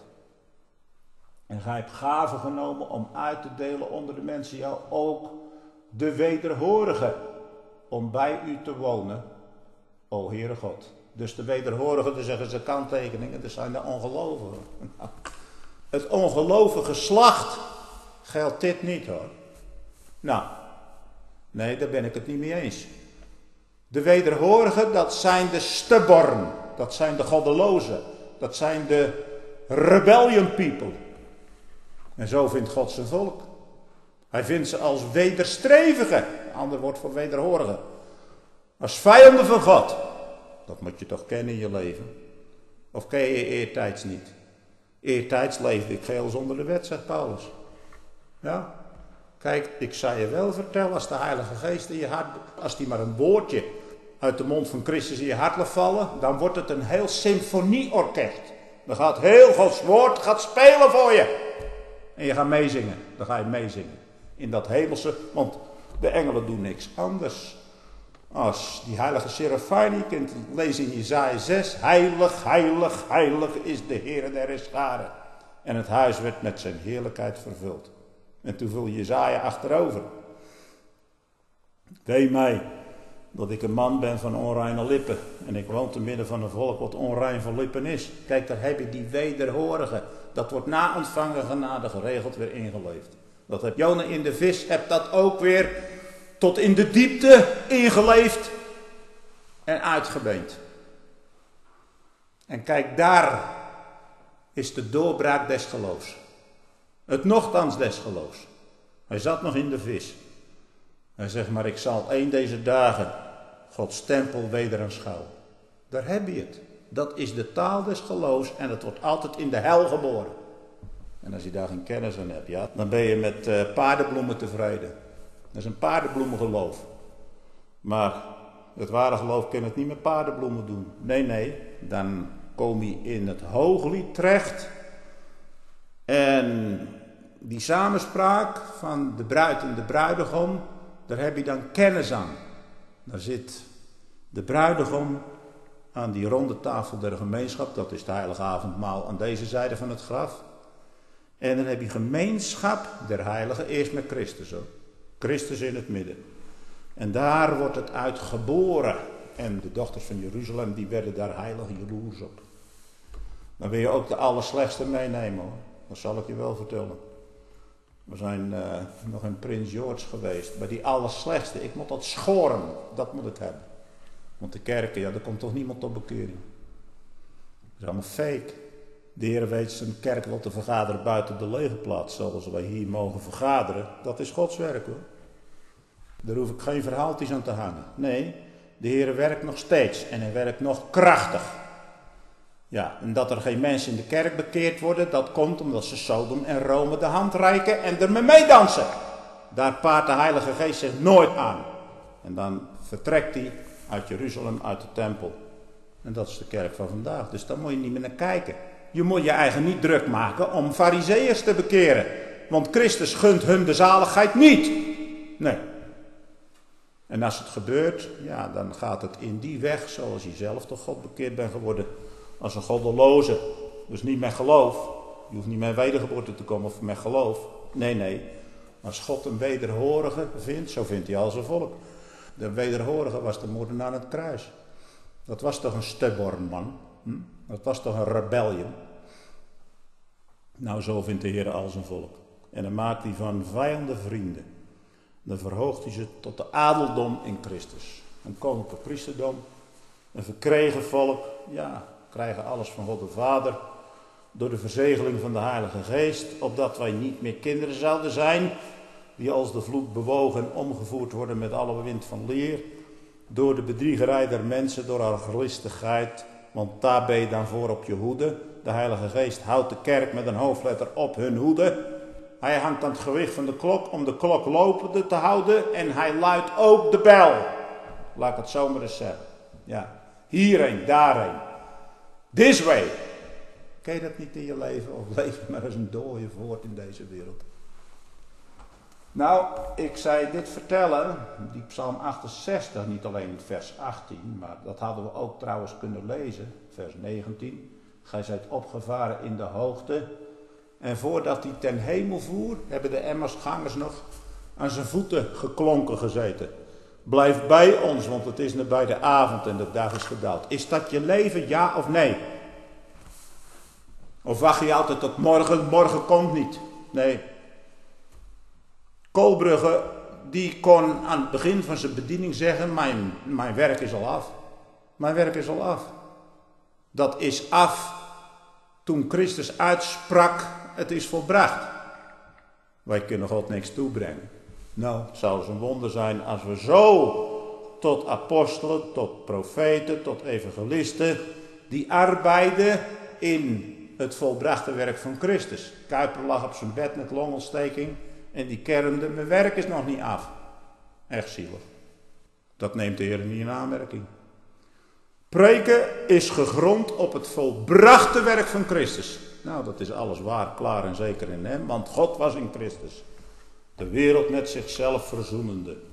En gij hebt gaven genomen om uit te delen onder de mensen. Ja, ook de wederhorigen. Om bij u te wonen. O Heere God. Dus de wederhorigen, daar zeggen ze kanttekeningen. Dat zijn de ongelovigen. Het ongelovige geslacht geldt dit niet hoor. Nou, nee, daar ben ik het niet mee eens. De wederhorigen, dat zijn de stubborn. Dat zijn de goddelozen. Dat zijn de rebellion people. En zo vindt God zijn volk. Hij vindt ze als wederstrevigen. Een ander woord voor wederhorigen. Als vijanden van God. Dat moet je toch kennen in je leven. Of ken je eertijds niet? Eertijds leefde ik geheel zonder de wet, zegt Paulus. Ja. Kijk, ik zou je wel vertellen, als de Heilige Geest in je hart, als die maar een woordje uit de mond van Christus in je hart laat vallen, dan wordt het een heel symfonieorkest. Dan gaat heel Gods woord gaat spelen voor je. En je gaat meezingen. Dan ga je meezingen. In dat hemelse, want de engelen doen niks anders Als die heilige Serafijn, je kunt lezen in Jesaja zes. Heilig, heilig, heilig is de Heer der scharen. En het huis werd met zijn heerlijkheid vervuld. En toen viel Jesaja achterover. Wee mij dat ik een man ben van onreine lippen. En ik woon te midden van een volk wat onrein van lippen is. Kijk, daar heb je die wederhorige. Dat wordt na ontvangen genade geregeld weer ingeleefd. Dat heb Jona in de vis, hebt dat ook weer tot in de diepte ingeleefd en uitgebeend. En kijk, daar is de doorbraak des geloofs. Het nochtans des geloofs. Hij zat nog in de vis. Hij zegt, maar ik zal één deze dagen Gods tempel weder aanschouwen. Daar heb je het. Dat is de taal des geloofs en het wordt altijd in de hel geboren. En als je daar geen kennis aan hebt, ja, dan ben je met uh, paardenbloemen tevreden. Dat is een paardenbloemengeloof. Maar het ware geloof kan het niet met paardenbloemen doen. Nee, nee, dan kom je in het hooglied terecht. En die samenspraak van de bruid en de bruidegom, daar heb je dan kennis aan. Daar zit de bruidegom aan die ronde tafel der gemeenschap. Dat is het heilige avondmaal aan deze zijde van het graf. En dan heb je gemeenschap der heiligen eerst met Christus ook. Christus in het midden. En daar wordt het uit geboren. En de dochters van Jeruzalem, die werden daar heilig jaloers op. Dan wil je ook de allerslechtste meenemen hoor. Dat zal ik je wel vertellen. We zijn uh, nog in Prins George geweest. Bij die allerslechtste. Ik moet dat schoren. Dat moet ik hebben. Want de kerken, ja, daar komt toch niemand tot bekering. Dat is allemaal fake. De Heer weet zijn kerk wel te vergaderen buiten de legerplaats. Zoals wij hier mogen vergaderen. Dat is Gods werk hoor. Daar hoef ik geen verhaaltjes aan te hangen. Nee, de Heer werkt nog steeds. En hij werkt nog krachtig. Ja, en dat er geen mensen in de kerk bekeerd worden. Dat komt omdat ze Sodom en Rome de hand reiken. En ermee meedansen. Daar paart de Heilige Geest zich nooit aan. En dan vertrekt hij uit Jeruzalem, uit de tempel. En dat is de kerk van vandaag. Dus daar moet je niet meer naar kijken. Je moet je eigen niet druk maken om farizeeërs te bekeren. Want Christus gunt hun de zaligheid niet. Nee. En als het gebeurt, ja, dan gaat het in die weg zoals je zelf tot God bekeerd bent geworden. Als een goddeloze. Dus niet met geloof. Je hoeft niet met wedergeboorte te komen of met geloof. Nee, nee. Als God een wederhorige vindt, zo vindt hij al zijn volk. De wederhorige was de moordenaar aan het kruis. Dat was toch een stubborn man. Hm? Dat was toch een rebellion. Nou, zo vindt de Heer al zijn volk. En dan maakt hij van vijanden vrienden. Dan verhoogt hij ze tot de adeldom in Christus. Een koninklijk priesterdom. Een verkregen volk. Ja, krijgen alles van God de Vader. Door de verzegeling van de Heilige Geest. Opdat wij niet meer kinderen zouden zijn. Die als de vloed bewogen en omgevoerd worden met alle wind van leer. Door de bedriegerij der mensen, door haar gelistigheid. Want daar ben je dan voor op je hoede. De Heilige Geest houdt de kerk met een hoofdletter op hun hoede. Hij hangt aan het gewicht van de klok om de klok lopende te houden. En hij luidt ook de bel. Laat ik het zo maar eens zeggen. Ja. Hierheen, daarheen. This way. Ken je dat niet in je leven? Of leef je maar als een dooie voort in deze wereld? Nou, ik zei dit vertellen, die psalm achtenzestig, niet alleen vers achttien, maar dat hadden we ook trouwens kunnen lezen, vers negentien. Gij zijt opgevaren in de hoogte. En voordat hij ten hemel voer, hebben de Emmausgangers nog aan zijn voeten geklonken gezeten. Blijf bij ons, want het is nabij de avond en de dag is gedaald. Is dat je leven, ja of nee? Of wacht je altijd tot morgen, morgen komt niet? Nee. Koolbrugge, die kon aan het begin van zijn bediening zeggen, mijn, mijn werk is al af. Mijn werk is al af. Dat is af toen Christus uitsprak, het is volbracht. Wij kunnen God niks toebrengen. Nou, het zou eens een wonder zijn als we zo tot apostelen, tot profeten, tot evangelisten, die arbeiden in het volbrachte werk van Christus. Kuiper lag op zijn bed met longontsteking en die kermde, mijn werk is nog niet af. Echt zielig. Dat neemt de Heer niet in aanmerking. Preken is gegrond op het volbrachte werk van Christus. Nou, dat is alles waar, klaar en zeker in hem, want God was in Christus. De wereld met zichzelf verzoenende.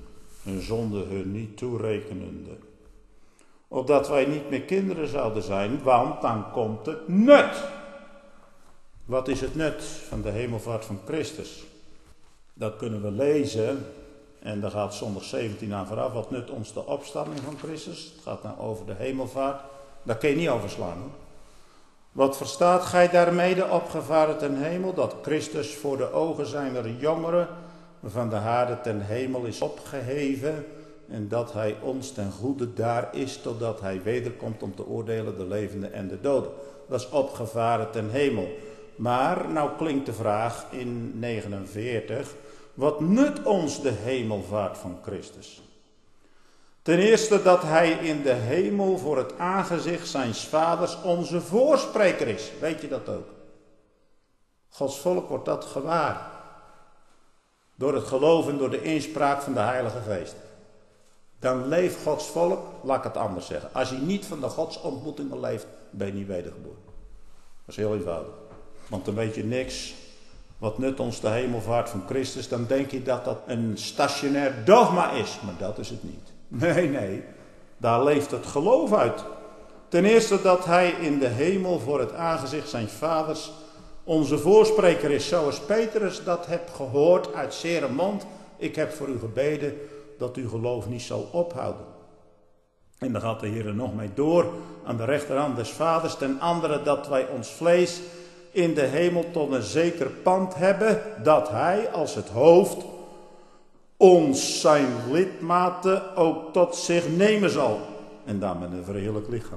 hun zonde hun niet toerekenende. Opdat wij niet meer kinderen zouden zijn, want dan komt het nut. Wat is het nut van de hemelvaart van Christus? Dat kunnen we lezen, en daar gaat zondag zeventien aan vooraf. Wat nut ons de opstanding van Christus? Het gaat nou over de hemelvaart. Daar kun je niet over slaan. Hoor. Wat verstaat gij daarmee, de opgevaren ten hemel? Dat Christus voor de ogen zijner jongeren van de aarde ten hemel is opgeheven. En dat hij ons ten goede daar is, totdat hij wederkomt om te oordelen de levenden en de doden. Dat is opgevaren ten hemel. Maar nou klinkt de vraag in negenenveertig, wat nut ons de hemelvaart van Christus? Ten eerste dat hij in de hemel voor het aangezicht zijns vaders onze voorspreker is. Weet je dat ook? Gods volk wordt dat gewaar. Door het geloof en door de inspraak van de Heilige Geest. Dan leeft Gods volk, laat ik het anders zeggen. Als je niet van de godsontmoetingen leeft, ben je niet wedergeboren. Dat is heel eenvoudig. Want dan weet je niks. Wat nut ons de hemelvaart van Christus? Dan denk je dat dat een stationair dogma is. Maar dat is het niet. Nee, nee. Daar leeft het geloof uit. Ten eerste dat hij in de hemel voor het aangezicht zijn vaders onze voorspreker is. Zoals Petrus dat hebt gehoord uit zere mond. Ik heb voor u gebeden dat uw geloof niet zal ophouden. En dan gaat de Heer er nog mee door. Aan de rechterhand des vaders. Ten andere dat wij ons vlees in de hemel tot een zeker pand hebben. Dat hij als het hoofd ons zijn lidmaten ook tot zich nemen zal. En daarmee een verheerlijk lichaam.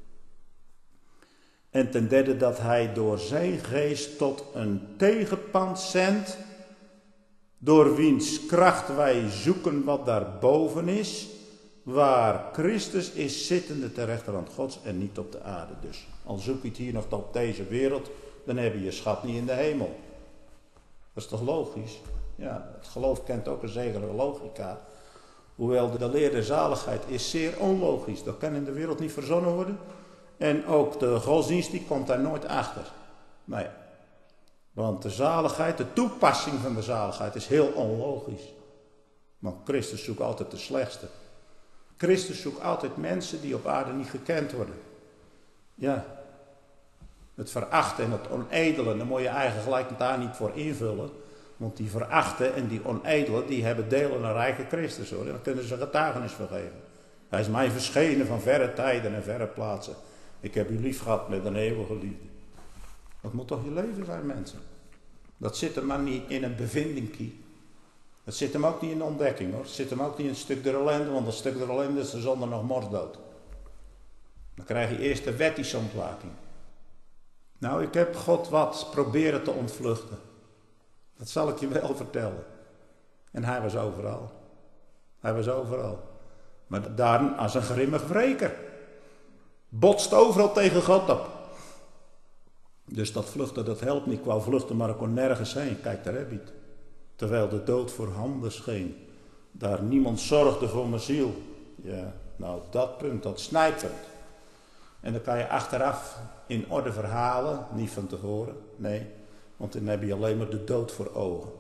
En ten derde dat hij door zijn geest tot een tegenpand zendt. Door wiens kracht wij zoeken wat daarboven is. Waar Christus is zittende ter rechterhand Gods en niet op de aarde. Dus al zoek je het hier nog op deze wereld, dan heb je je schat niet in de hemel. Dat is toch logisch? Ja, het geloof kent ook een zekere logica. Hoewel de leer der zaligheid is zeer onlogisch. Dat kan in de wereld niet verzonnen worden. En ook de godsdienst die komt daar nooit achter. Nee. Want de zaligheid, de toepassing van de zaligheid is heel onlogisch. Want Christus zoekt altijd de slechtste. Christus zoekt altijd mensen die op aarde niet gekend worden. Ja. Het verachten en het onedelen, daar moet je eigenlijk gelijk daar niet voor invullen. Want die verachten en die onedelen, die hebben deel in een rijke Christus hoor. En dan kunnen ze getuigenis vergeven. Hij is mij verschenen van verre tijden en verre plaatsen. Ik heb u lief gehad met een eeuwige liefde. Dat moet toch je leven zijn, mensen? Dat zit hem maar niet in een bevindingkie. Dat zit hem ook niet in de ontdekking hoor. Het zit hem ook niet in een stuk der ellende, want een stuk der ellende is de zonde nog morsdood. Dan krijg je eerst de wettische ontwaking. Nou, ik heb God wat proberen te ontvluchten. Dat zal ik je wel vertellen. En hij was overal. Hij was overal. Maar daar als een grimmig wreker. Botst overal tegen God op. Dus dat vluchten, dat helpt niet. Ik wou vluchten, maar ik kon nergens heen. Kijk, daar heb je het. Terwijl de dood voorhanden scheen. Daar niemand zorgde voor mijn ziel. Ja, nou dat punt, dat snijpunt. En dan kan je achteraf in orde verhalen. Niet van tevoren, nee. Want dan heb je alleen maar de dood voor ogen.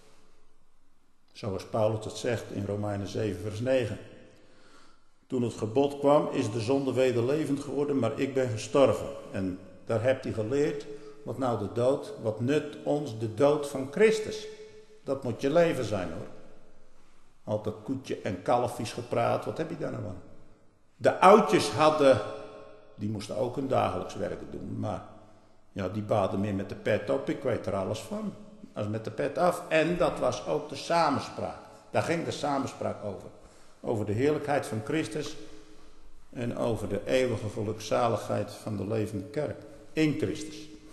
Zoals Paulus het zegt in Romeinen zeven vers negen. Toen het gebod kwam is de zonde wederlevend geworden, maar ik ben gestorven. En daar hebt hij geleerd, wat nou de dood, wat nut ons de dood van Christus. Dat moet je leven zijn hoor. Altijd koetje en kalfjes gepraat, wat heb je daar nou aan? De oudjes hadden, die moesten ook hun dagelijks werk doen, maar ja, die baden meer met de pet op, ik weet er alles van. Als met de pet af. En dat was ook de samenspraak. Daar ging de samenspraak over. Over de heerlijkheid van Christus en over de eeuwige gelukzaligheid van de levende kerk. In Christus.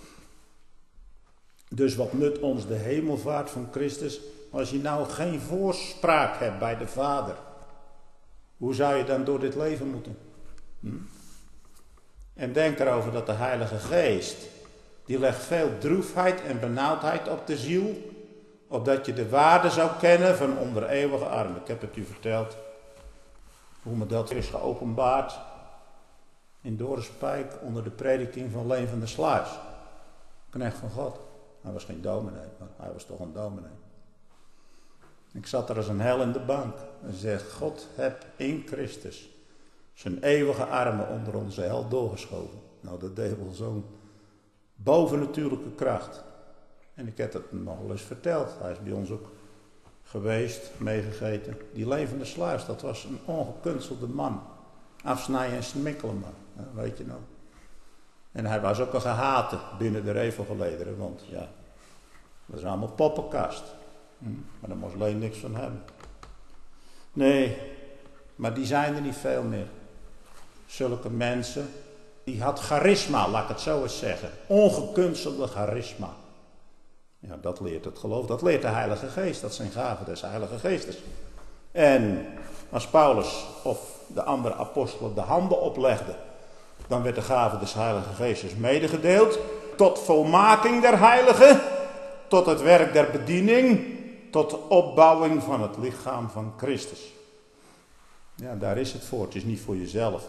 Dus wat nut ons de hemelvaart van Christus als je nou geen voorspraak hebt bij de Vader? Hoe zou je dan door dit leven moeten? Hm? En denk erover dat de Heilige Geest, die legt veel droefheid en benauwdheid op de ziel, opdat je de waarde zou kennen van onder eeuwige armen. Ik heb het u verteld, hoe me dat is geopenbaard in Dorenspijk onder de prediking van Leen van der Sluis. Knecht van God. Hij was geen dominee, maar hij was toch een dominee. Ik Ik zat er als een hel in de bank en zeg, God heb in Christus zijn eeuwige armen onder onze hel doorgeschoven. Nou, dat deed wel zo'n bovennatuurlijke kracht. En ik heb het nog wel eens verteld. Hij is bij ons ook geweest, meegegeten. Die levende sluis, dat was een ongekunstelde man. Afsnijden en smikkelen man, weet je nog. En hij was ook een gehate binnen de revelgelederen, want ja, dat is allemaal poppenkast. Hm, maar daar moest Leen niks van hebben. Nee, maar die zijn er niet veel meer. Zulke mensen, die had charisma, laat ik het zo eens zeggen. Ongekunstelde charisma. Ja, dat leert het geloof, dat leert de Heilige Geest, dat zijn gaven des Heilige Geestes. En als Paulus of de andere apostelen de handen oplegden, dan werd de gave des Heilige Geestes medegedeeld, tot volmaking der heiligen, tot het werk der bediening, tot de opbouwing van het lichaam van Christus. Ja, daar is het voor, het is niet voor jezelf.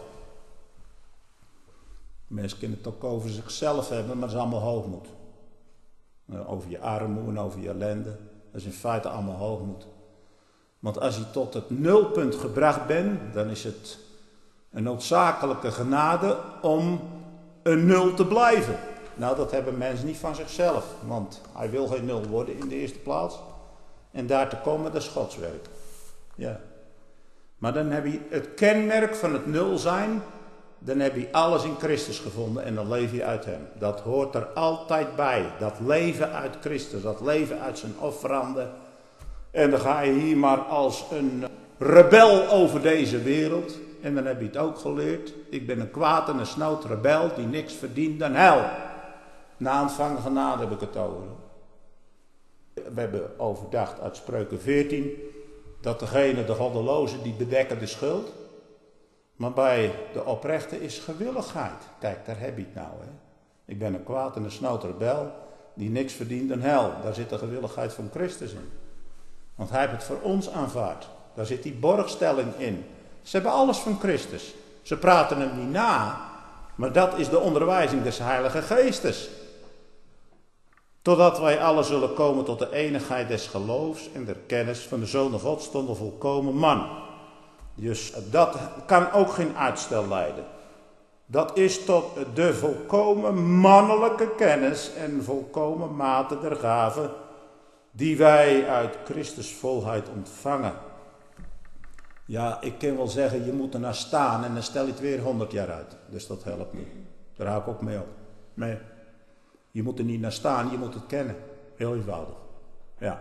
Mensen kunnen het ook over zichzelf hebben, maar dat is allemaal hoogmoed. Over je armoede en over je ellende. Dat is in feite allemaal hoogmoed. Want als je tot het nulpunt gebracht bent, dan is het een noodzakelijke genade om een nul te blijven. Nou, dat hebben mensen niet van zichzelf. Want hij wil geen nul worden in de eerste plaats. En daar te komen, dat is Gods werk. Ja. Maar dan heb je het kenmerk van het nul zijn. Dan heb je alles in Christus gevonden en dan leef je uit hem. Dat hoort er altijd bij. Dat leven uit Christus, dat leven uit zijn offerande. En dan ga je hier maar als een rebel over deze wereld. En dan heb je het ook geleerd. Ik ben een kwaad en een snoot rebel die niks verdient dan hel. Na ontvangen genade heb ik het over. We hebben overdacht uit Spreuken veertien. Dat degene, de goddelozen, die bedekken de schuld. Maar bij de oprechte is gewilligheid. Kijk, daar heb je het nou. Hè. Ik ben een kwaad en een snoot rebel die niks verdient dan hel. Daar zit de gewilligheid van Christus in. Want hij heeft het voor ons aanvaard. Daar zit die borgstelling in. Ze hebben alles van Christus. Ze praten hem niet na. Maar dat is de onderwijzing des Heilige Geestes. Totdat wij alle zullen komen tot de enigheid des geloofs en der kennis van de Zoon Gods tot een volkomen man. Dus dat kan ook geen uitstel leiden. Dat is tot de volkomen mannelijke kennis en volkomen mate der gave die wij uit Christus volheid ontvangen. Ja, ik kan wel zeggen, je moet er naar staan en dan stel je het weer honderd jaar uit. Dus dat helpt niet. Daar hou ik ook mee op. Nee. Je moet er niet naar staan, je moet het kennen. Heel eenvoudig. Ja.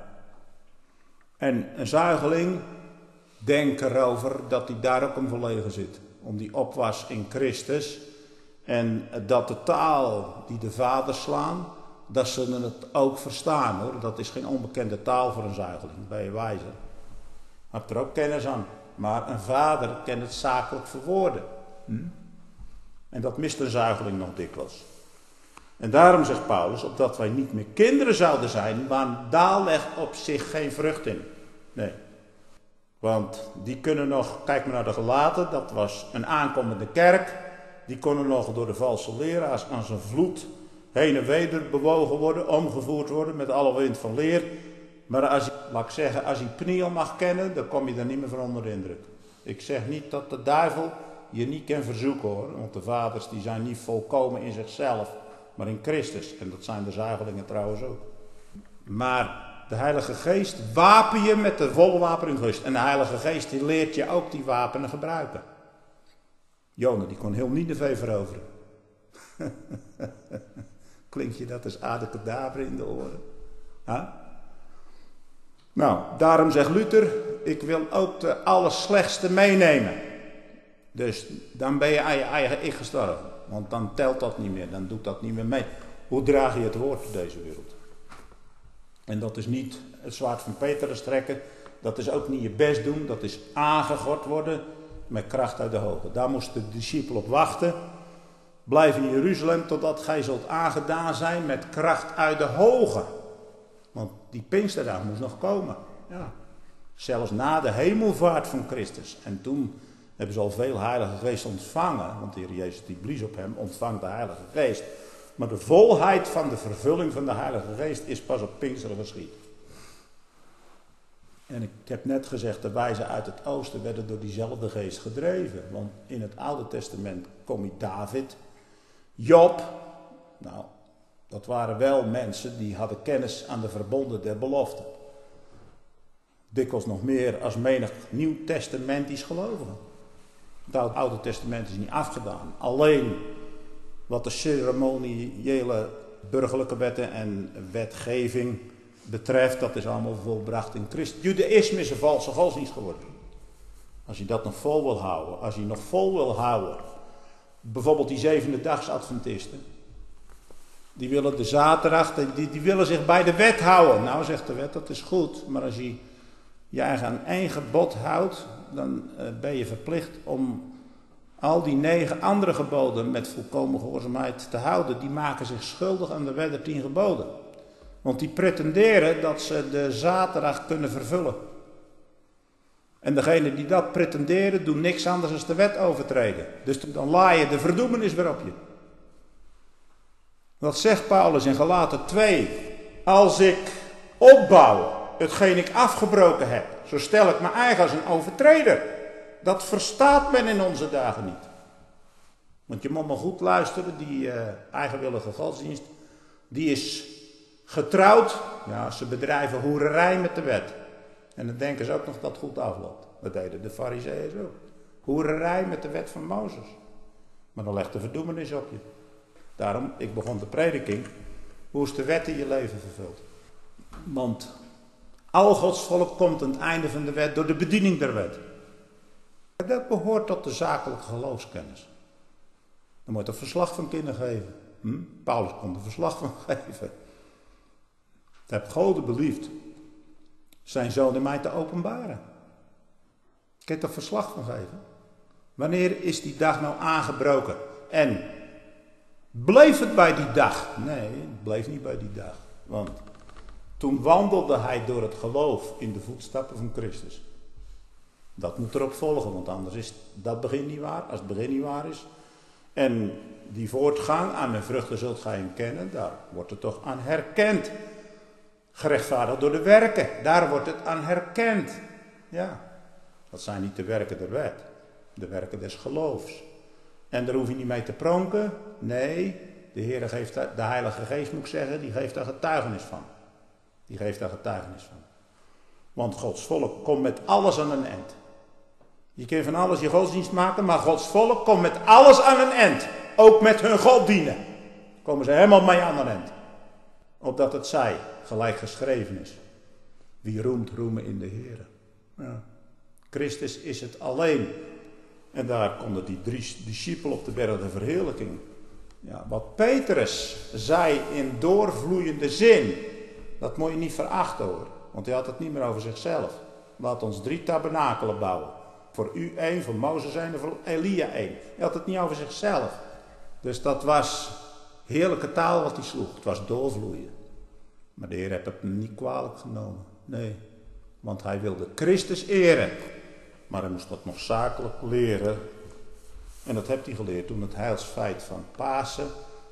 En een zuigeling, denk erover dat hij daar ook om verlegen zit. Om die opwas in Christus. En dat de taal die de vaders slaan, dat ze het ook verstaan hoor. Dat is geen onbekende taal voor een zuigeling, ben je wijzer. Heb er ook kennis aan. Maar een vader kan het zakelijk verwoorden. Hm? En dat mist een zuigeling nog dikwijls. En daarom zegt Paulus, opdat wij niet meer kinderen zouden zijn, maar daar legt op zich geen vrucht in. Nee. Want die kunnen nog, kijk maar naar de Galaten, dat was een aankomende kerk. Die konden nog door de valse leraars aan zijn vloed heen en weder bewogen worden, omgevoerd worden met alle wind van leer. Maar als je, laat ik zeggen, als je Pniel mag kennen, dan kom je er niet meer van onder de indruk. Ik zeg niet dat de duivel je niet kan verzoeken hoor, want de vaders die zijn niet volkomen in zichzelf, maar in Christus. En dat zijn de zuigelingen trouwens ook. Maar de Heilige Geest wapen je met de volle wapenrust. En de Heilige Geest die leert je ook die wapenen gebruiken. Jona die kon heel Nineve veroveren. Klinkt je dat als adekadaver in de oren? Huh? Nou, daarom zegt Luther, ik wil ook de allerslechtste meenemen. Dus dan ben je aan je eigen ik gestorven. Want dan telt dat niet meer, dan doet dat niet meer mee. Hoe draag je het woord in deze wereld? En dat is niet het zwaard van Petrus trekken. Dat is ook niet je best doen. Dat is aangegord worden met kracht uit de hoge. Daar moest de discipel op wachten. Blijf in Jeruzalem totdat gij zult aangedaan zijn met kracht uit de hoge. Want die Pinksterdag moest nog komen. Ja. Zelfs na de hemelvaart van Christus. En toen hebben ze al veel Heilige Geest ontvangen. Want de Heer Jezus die blies op hem, ontvangt de Heilige Geest. Maar de volheid van de vervulling van de Heilige Geest is pas op Pinksteren geschied. En ik heb net gezegd, de wijzen uit het oosten werden door diezelfde geest gedreven. Want in het Oude Testament kom je David, Job. Nou, dat waren wel mensen die hadden kennis aan de verbonden der belofte. Dikwijls nog meer als menig Nieuw Testamentisch gelovige. Het Oude Testament is niet afgedaan. Alleen wat de ceremoniële burgerlijke wetten en wetgeving betreft, dat is allemaal volbracht in Christus. Judaïsme is een valse godsdienst geworden. Als je dat nog vol wil houden, als je nog vol wil houden, bijvoorbeeld die zevende dags Adventisten, die willen de zaterdag, die, die willen zich bij de wet houden. Nou, zegt de wet, dat is goed, maar als je je eigen aan één gebod houdt, dan uh, ben je verplicht om al die negen andere geboden met volkomen gehoorzaamheid te houden. Die maken zich schuldig aan de wet der tien geboden. Want die pretenderen dat ze de zaterdag kunnen vervullen. En degenen die dat pretenderen, doen niks anders dan de wet overtreden. Dus dan laai je de verdoemenis weer op je. Dat zegt Paulus in Galaten twee. Als ik opbouw hetgeen ik afgebroken heb, zo stel ik me eigen als een overtreder. Dat verstaat men in onze dagen niet. Want je moet maar goed luisteren, die uh, eigenwillige godsdienst, die is getrouwd. Ja, ze bedrijven hoererij met de wet. En dan denken ze ook nog dat het goed afloopt. Dat deden de Farizeeën ook. Hoererij met de wet van Mozes. Maar dan legt de verdoemenis op je. Daarom, ik begon de prediking. Hoe is de wet in je leven vervuld? Want al Gods volk komt aan het einde van de wet door de bediening der wet. Dat behoort tot de zakelijke geloofskennis. Daar moet je er verslag van kunnen geven. Hm? Paulus kon er verslag van geven. Het heb God beliefd zijn zoon in mij te openbaren. Kun je er verslag van geven? Wanneer is die dag nou aangebroken? En bleef het bij die dag? Nee, het bleef niet bij die dag. Want toen wandelde hij door het geloof in de voetstappen van Christus. Dat moet erop volgen, want anders is dat begin niet waar. Als het begin niet waar is. En die voortgang, aan mijn vruchten zult gij hem kennen, daar wordt het toch aan herkend. Gerechtvaardigd door de werken, daar wordt het aan herkend. Ja, dat zijn niet de werken der wet, de werken des geloofs. En daar hoef je niet mee te pronken. Nee, de Heer geeft, de Heilige Geest moet ik zeggen, die geeft daar getuigenis van. Die geeft daar getuigenis van. Want Gods volk komt met alles aan een eind. Je kunt van alles je godsdienst maken, maar Gods volk komt met alles aan een eind. Ook met hun God dienen. Komen ze helemaal mee aan een eind. Opdat het zij, gelijk geschreven is. Wie roemt, roemen in de Heer. Ja. Christus is het alleen. En daar konden die drie discipelen op de berg de verheerlijking. Ja, wat Petrus zei in doorvloeiende zin, dat moet je niet verachten hoor. Want hij had het niet meer over zichzelf. Laat ons drie tabernakelen bouwen. Voor u één, voor Mozes één en voor Elia één. Hij had het niet over zichzelf. Dus dat was heerlijke taal wat hij sloeg. Het was doorvloeien. Maar de Heer heeft het niet kwalijk genomen. Nee, want hij wilde Christus eren. Maar hij moest dat nog zakelijk leren. En dat heeft hij geleerd toen het heilsfeit van Pasen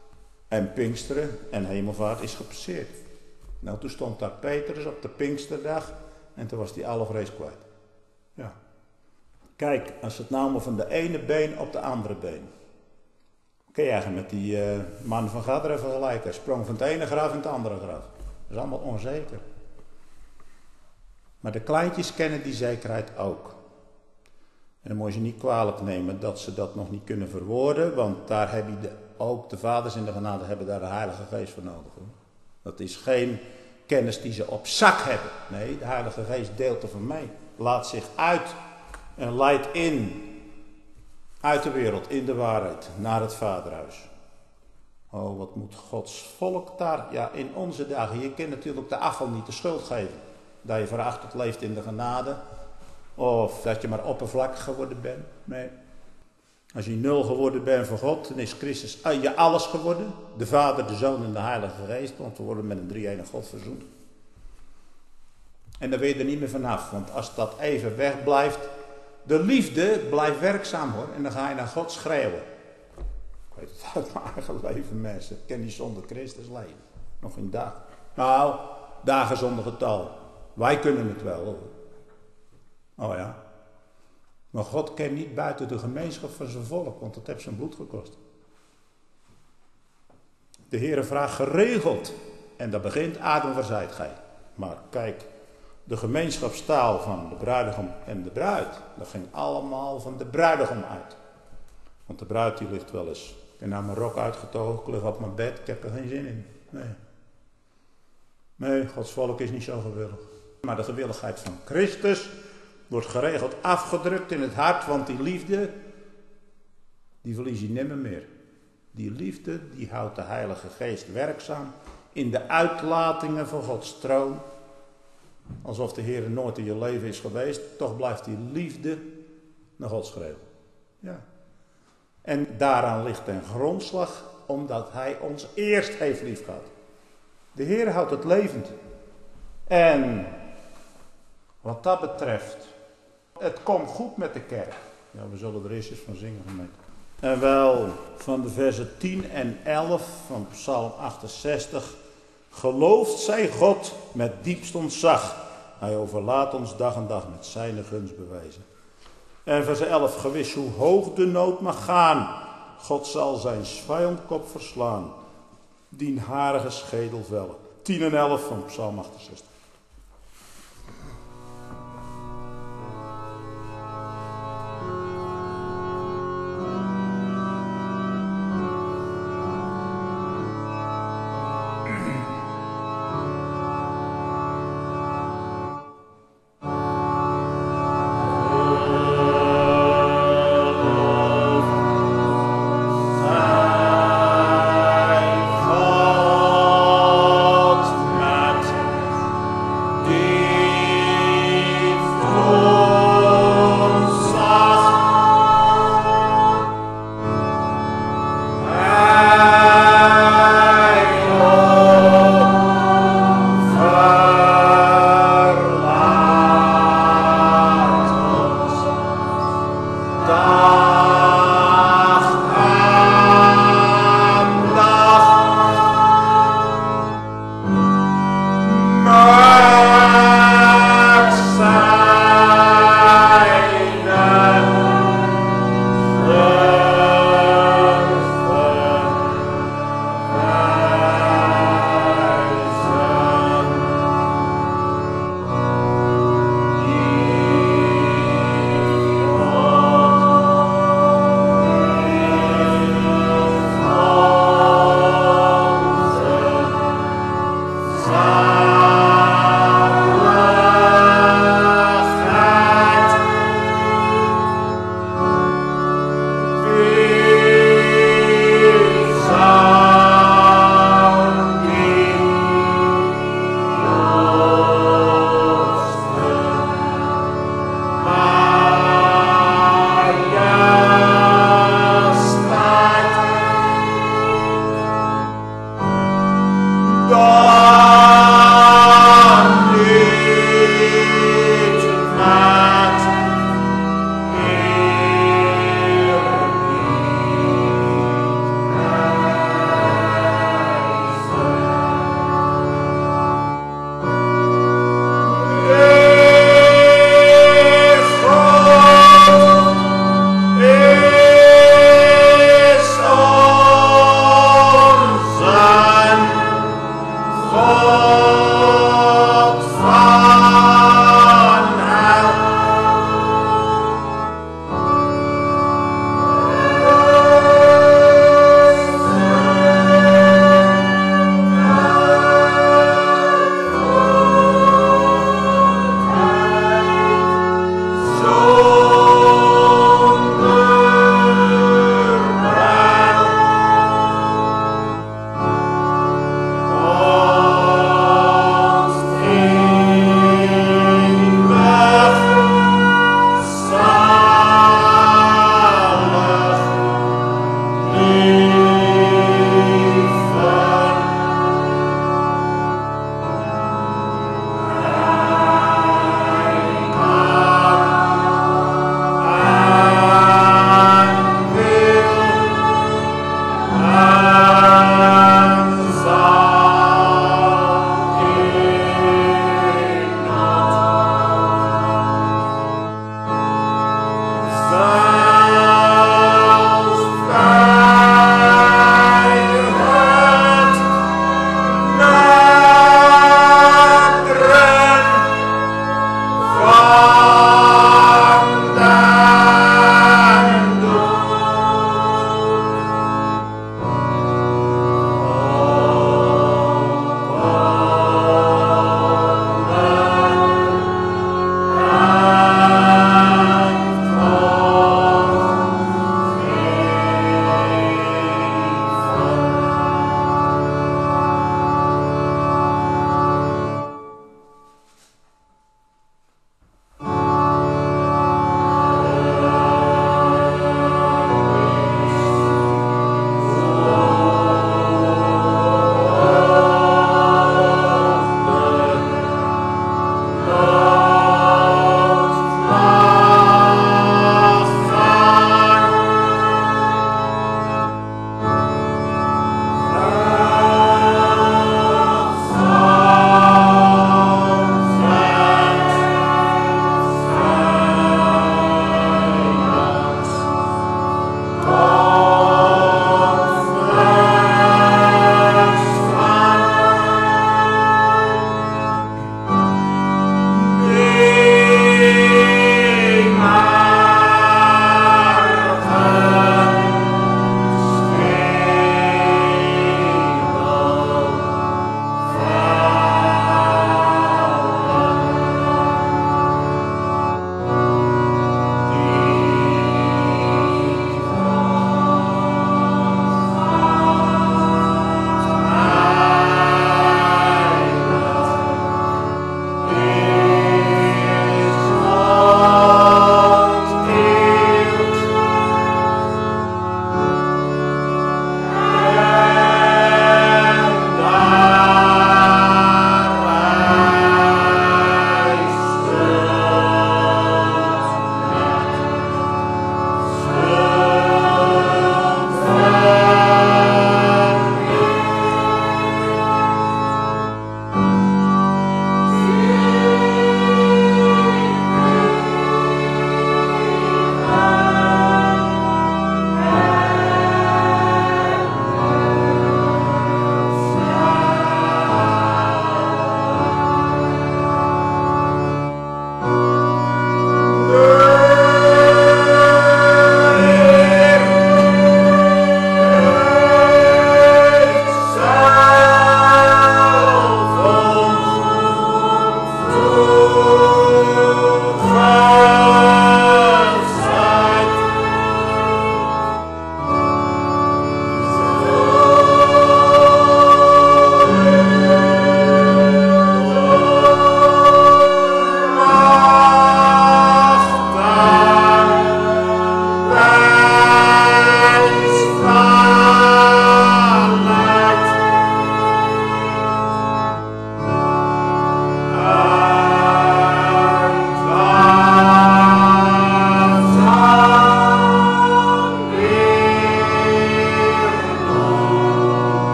en Pinksteren en Hemelvaart is gepasseerd. Nou, toen stond daar Petrus op de Pinksterdag en toen was hij alle vrees kwijt. Ja. Kijk, als het nou maar van de ene been op de andere been. Kun je eigenlijk met die uh, man van Gadara vergelijken. Hij sprong van het ene graf in het andere graf. Dat is allemaal onzeker. Maar de kleintjes kennen die zekerheid ook. En dan moet je niet kwalijk nemen dat ze dat nog niet kunnen verwoorden. Want daar heb je de, ook de vaders in de genade hebben daar de Heilige Geest voor nodig. Hoor. Dat is geen kennis die ze op zak hebben. Nee, de Heilige Geest deelt er van mee. Laat zich uit en leidt in. Uit de wereld, in de waarheid, naar het Vaderhuis. Oh, wat moet Gods volk daar, ja, in onze dagen. Je kunt natuurlijk de afval niet de schuld geven. Dat je verachtelijk leeft in de genade. Of dat je maar oppervlakkig geworden bent. Nee. Als je nul geworden bent voor God, dan is Christus je alles geworden. De Vader, de Zoon en de Heilige Geest. Want we worden met een drie-enige God verzoend. En dan ben je er niet meer vanaf. Want als dat even wegblijft. De liefde blijft werkzaam hoor. En dan ga je naar God schreeuwen. Ik weet het uit mijn eigen leven mensen. Ik ken die zonder Christus leven. Nog een dag. Nou, dagen zonder getal. Wij kunnen het wel hoor. Oh ja. Maar God kent niet buiten de gemeenschap van zijn volk, want dat heeft zijn bloed gekost. De Heere vraagt geregeld. En dat begint, Adam, waar zijt gij? Maar kijk, de gemeenschapstaal van de bruidegom en de bruid, dat ging allemaal van de bruidegom uit. Want de bruid die ligt wel eens, ik heb nou mijn rok uitgetogen, ik lig op mijn bed, ik heb er geen zin in. Nee. Nee, Gods volk is niet zo gewillig. Maar de gewilligheid van Christus wordt geregeld afgedrukt in het hart, want die liefde, die verlies je nimmer meer. Die liefde, die houdt de Heilige Geest werkzaam in de uitlatingen van Gods troon. Alsof de Heer nooit in je leven is geweest, toch blijft die liefde naar God schreeuwen. Ja. En daaraan ligt ten grondslag, omdat Hij ons eerst heeft liefgehad. De Heer houdt het levend. En wat dat betreft, het komt goed met de kerk. Ja, we zullen er eerst eens van zingen gemeente. En wel van de versen tien en elf van Psalm achtenzestig. Gelooft zij God met diepst ontzag. Hij overlaat ons dag en dag met zijn gunstbewijzen. En vers elf. Gewis hoe hoog de nood mag gaan. God zal zijn vijandenkop verslaan. Dien harige schedel vellen. tien en elf van Psalm achtenzestig.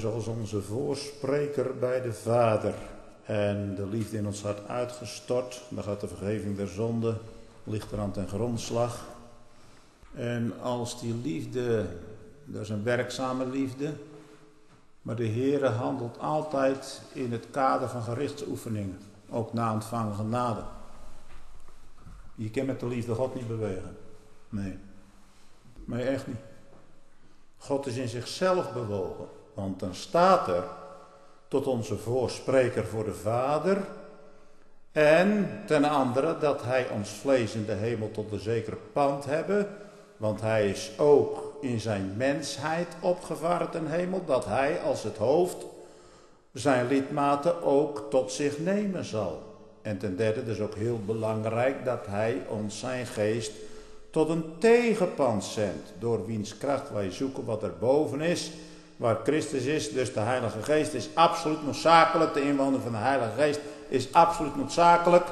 dus als onze voorspreker bij de Vader en de liefde in ons hart uitgestort. Dan gaat de vergeving der zonde, ligt er aan ten grondslag. En als die liefde, dat is een werkzame liefde, maar de Heere handelt altijd in het kader van gerichtsoefeningen, ook na ontvang van genade. Je kan met de liefde God niet bewegen. Nee. Nee, echt niet. God is in zichzelf bewogen. Want dan staat er tot onze voorspreker voor de Vader. En ten andere dat hij ons vlees in de hemel tot een zeker pand hebben. Want hij is ook in zijn mensheid opgevaren ten hemel. Dat hij als het hoofd zijn lidmaten ook tot zich nemen zal. En ten derde, dus ook heel belangrijk, dat hij ons zijn geest tot een tegenpand zendt. Door wiens kracht wij zoeken wat er boven is. Waar Christus is, dus de Heilige Geest is absoluut noodzakelijk. De inwoning van de Heilige Geest is absoluut noodzakelijk.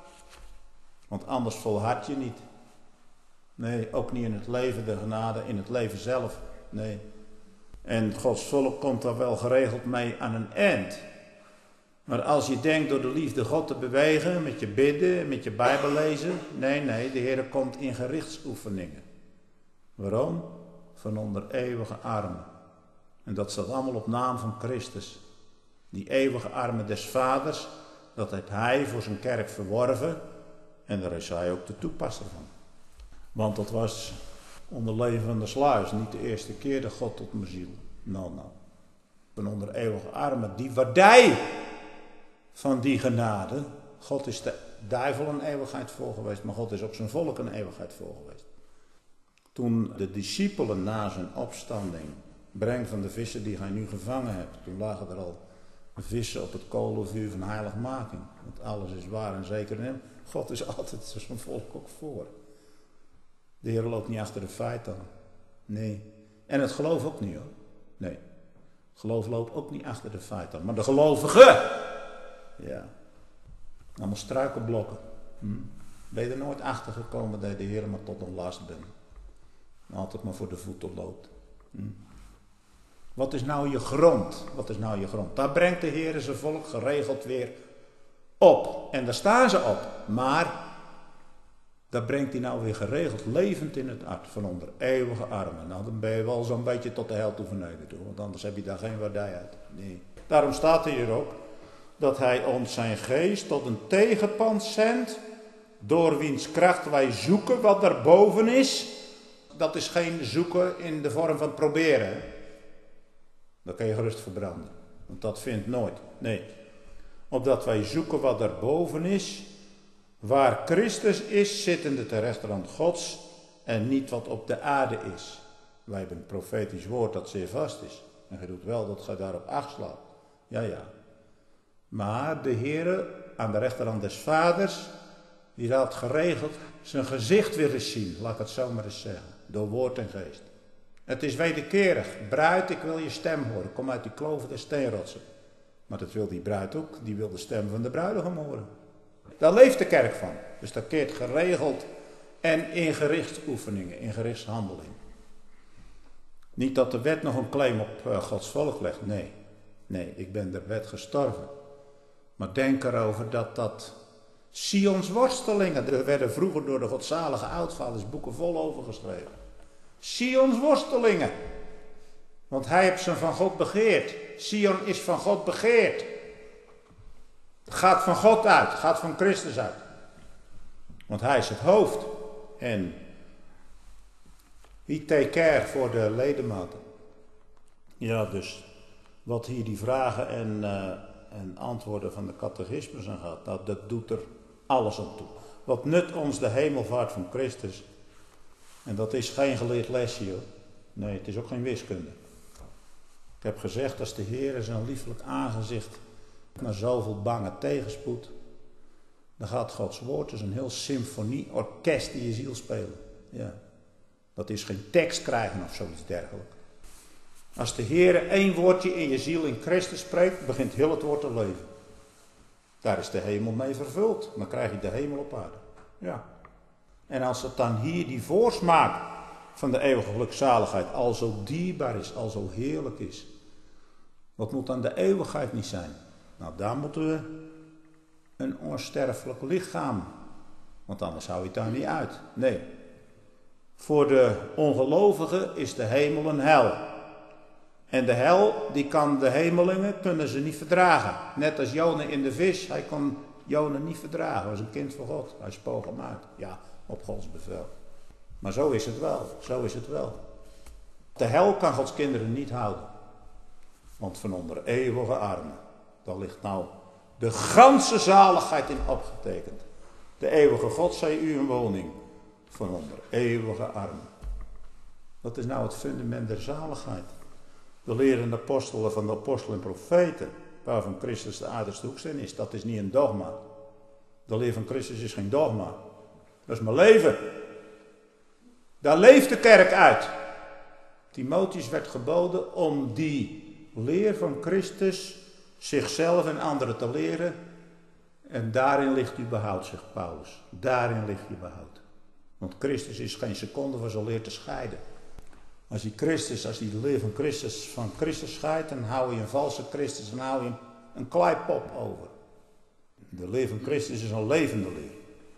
Want anders volhard je niet. Nee, ook niet in het leven der genade, in het leven zelf. Nee. En Gods volk komt daar wel geregeld mee aan een eind. Maar als je denkt door de liefde God te bewegen, met je bidden, met je Bijbel lezen. Nee, nee, de Heer komt in gerichtsoefeningen. Waarom? Van onder eeuwige armen. En dat staat allemaal op naam van Christus. Die eeuwige armen des Vaders, dat heeft Hij voor zijn kerk verworven. En daar is Hij ook de toepasser van. Want dat was onder leven van de sluis niet de eerste keer dat God tot mijn ziel. Nou, nou. Van onder eeuwige armen, die waardij van die genade. God is de duivel een eeuwigheid voor geweest, maar God is ook zijn volk een eeuwigheid voor geweest. Toen de discipelen na zijn opstanding, breng van de vissen die hij nu gevangen hebt, toen lagen er al vissen op het kolenvuur van heiligmaking. Want alles is waar en zeker in hem. God is altijd zijn volk ook voor. De Heer loopt niet achter de feiten aan. Nee. En het geloof ook niet hoor. Nee. Geloof loopt ook niet achter de feiten aan. Maar de gelovigen. Ja. Allemaal struikelblokken. Hm. Ben je er nooit achter gekomen dat je de Heer maar tot een last bent. Altijd maar voor de voeten loopt. Hm. Wat is nou je grond? Wat is nou je grond? Daar brengt de Heer zijn volk geregeld weer op. En daar staan ze op. Maar daar brengt hij nou weer geregeld levend in het hart. Van onder eeuwige armen. Nou dan ben je wel zo'n beetje tot de hel toe vernederd. Hoor. Want anders heb je daar geen waardij uit. Nee. Daarom staat er hier ook dat hij ons zijn geest tot een tegenpand zendt. Door wiens kracht wij zoeken wat daarboven is. Dat is geen zoeken in de vorm van proberen. Dan kan je gerust verbranden. Want dat vindt nooit. Nee. Opdat wij zoeken wat daarboven is. Waar Christus is, zittende ter rechterhand Gods. En niet wat op de aarde is. Wij hebben een profetisch woord dat zeer vast is. En je doet wel dat je daarop acht slaat. Ja, ja. Maar de Heere aan de rechterhand des Vaders. Die had geregeld zijn gezicht weer eens zien. Laat ik het zo maar eens zeggen. Door woord en geest. Het is wederkerig. Bruid, ik wil je stem horen. Kom uit die kloven der steenrotsen. Maar dat wil die bruid ook. Die wil de stem van de bruidegom horen. Daar leeft de kerk van. Dus dat keert geregeld en in gerichtsoefeningen, in gerichtshandeling. Niet dat de wet nog een claim op uh, Gods volk legt. Nee. Nee, ik ben der wet gestorven. Maar denk erover dat dat Sions worstelingen. Er werden vroeger door de godzalige oudvaders boeken vol over geschreven. Sions worstelingen. Want hij heeft ze van God begeerd. Sion is van God begeerd. Gaat van God uit. Gaat van Christus uit. Want hij is het hoofd. En he take care voor de ledematen. Ja, dus wat hier die vragen en, uh, en antwoorden van de catechismus aan gaat. Nou, dat doet er alles aan toe. Wat nut ons de hemelvaart van Christus. En dat is geen geleerd lesje hoor. Nee, het is ook geen wiskunde. Ik heb gezegd, als de Heer zijn liefelijk aangezicht na zoveel bange tegenspoed, dan gaat Gods woord dus een heel symfonieorkest in je ziel spelen. Ja. Dat is geen tekst krijgen of zoiets dergelijks. Als de Heer één woordje in je ziel in Christus spreekt, begint heel het woord te leven. Daar is de hemel mee vervuld. Dan krijg je de hemel op aarde. Ja. En als het dan hier die voorsmaak van de eeuwige gelukzaligheid al zo dierbaar is, al zo heerlijk is, Wat moet dan de eeuwigheid niet zijn? Nou, daar moeten we een onsterfelijk lichaam. Want anders hou je het daar niet uit. Nee. Voor de ongelovigen is de hemel een hel. En de hel, die kan de hemelingen, kunnen ze niet verdragen. Net als Jona in de vis, hij kon Jona niet verdragen. Hij was een kind van God. Hij spoog hem uit. Ja, op Gods bevel. Maar zo is het wel. Zo is het wel. De hel kan Gods kinderen niet houden. Want van onder eeuwige armen, daar ligt nou de ganse zaligheid in opgetekend. De eeuwige God zij u een woning. Van onder eeuwige armen. Dat is nou het fundament der zaligheid. De lerende apostelen van de apostelen en profeten, waarvan Christus de aardigste hoeksteen is, dat is niet een dogma. De leer van Christus is geen dogma. Dat is mijn leven. Daar leeft de kerk uit. Timotheus werd geboden om die leer van Christus zichzelf en anderen te leren. En daarin ligt uw behoud, zegt Paulus. Daarin ligt uw behoud. Want Christus is geen seconde van zijn leer te scheiden. Als die Christus, als die de leer van Christus van Christus scheidt, dan hou je een valse Christus en hou je een, een kleipop over. De leer van Christus is een levende leer.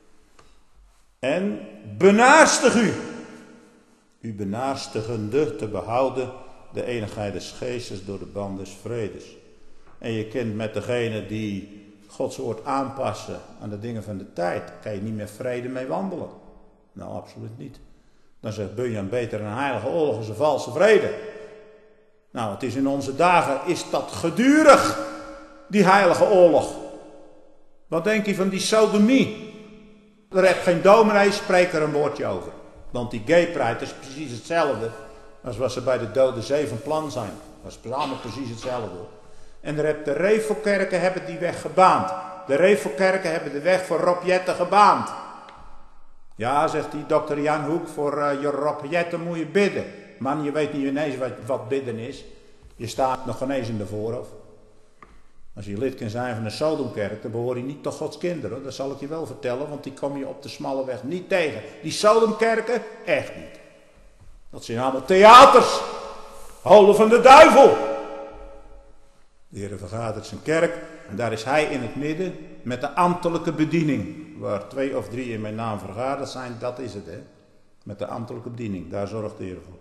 En benaarstig u. U benaarstigende te behouden de eenigheid des geestes door de band des vredes. En je kent met degene die Gods woord aanpassen aan de dingen van de tijd, kan je niet meer vrede mee wandelen. Nou, absoluut niet. Dan zegt Bunyan beter een heilige oorlog is een valse vrede. Nou, het is in onze dagen, is dat gedurig, die heilige oorlog. Wat denk je van die sodomie? Er heeft geen dominee, spreekt er een woordje over. Want die gay pride is precies hetzelfde als wat ze bij de Dode Zee van plan zijn. Dat is allemaal precies hetzelfde. En er heb de Revelkerken hebben die weg gebaand. De Revelkerken hebben de weg voor Rob Jetten gebaand. Ja, zegt die dokter Jan Hoek, voor uh, je Rob Jetten moet je bidden. Man, je weet niet ineens wat, wat bidden is. Je staat nog ineens in de voorhof. Als je lid kan zijn van een Sodomkerk, dan behoor je niet tot Gods kinderen. Dat zal ik je wel vertellen, want die kom je op de smalle weg niet tegen. Die Sodomkerken, echt niet. Dat zijn allemaal theaters. Holen van de duivel. De Heer vergadert zijn kerk en daar is hij in het midden met de ambtelijke bediening. Waar twee of drie in mijn naam vergaderd zijn, dat is het, hè. Met de ambtelijke bediening, daar zorgt de Heer voor.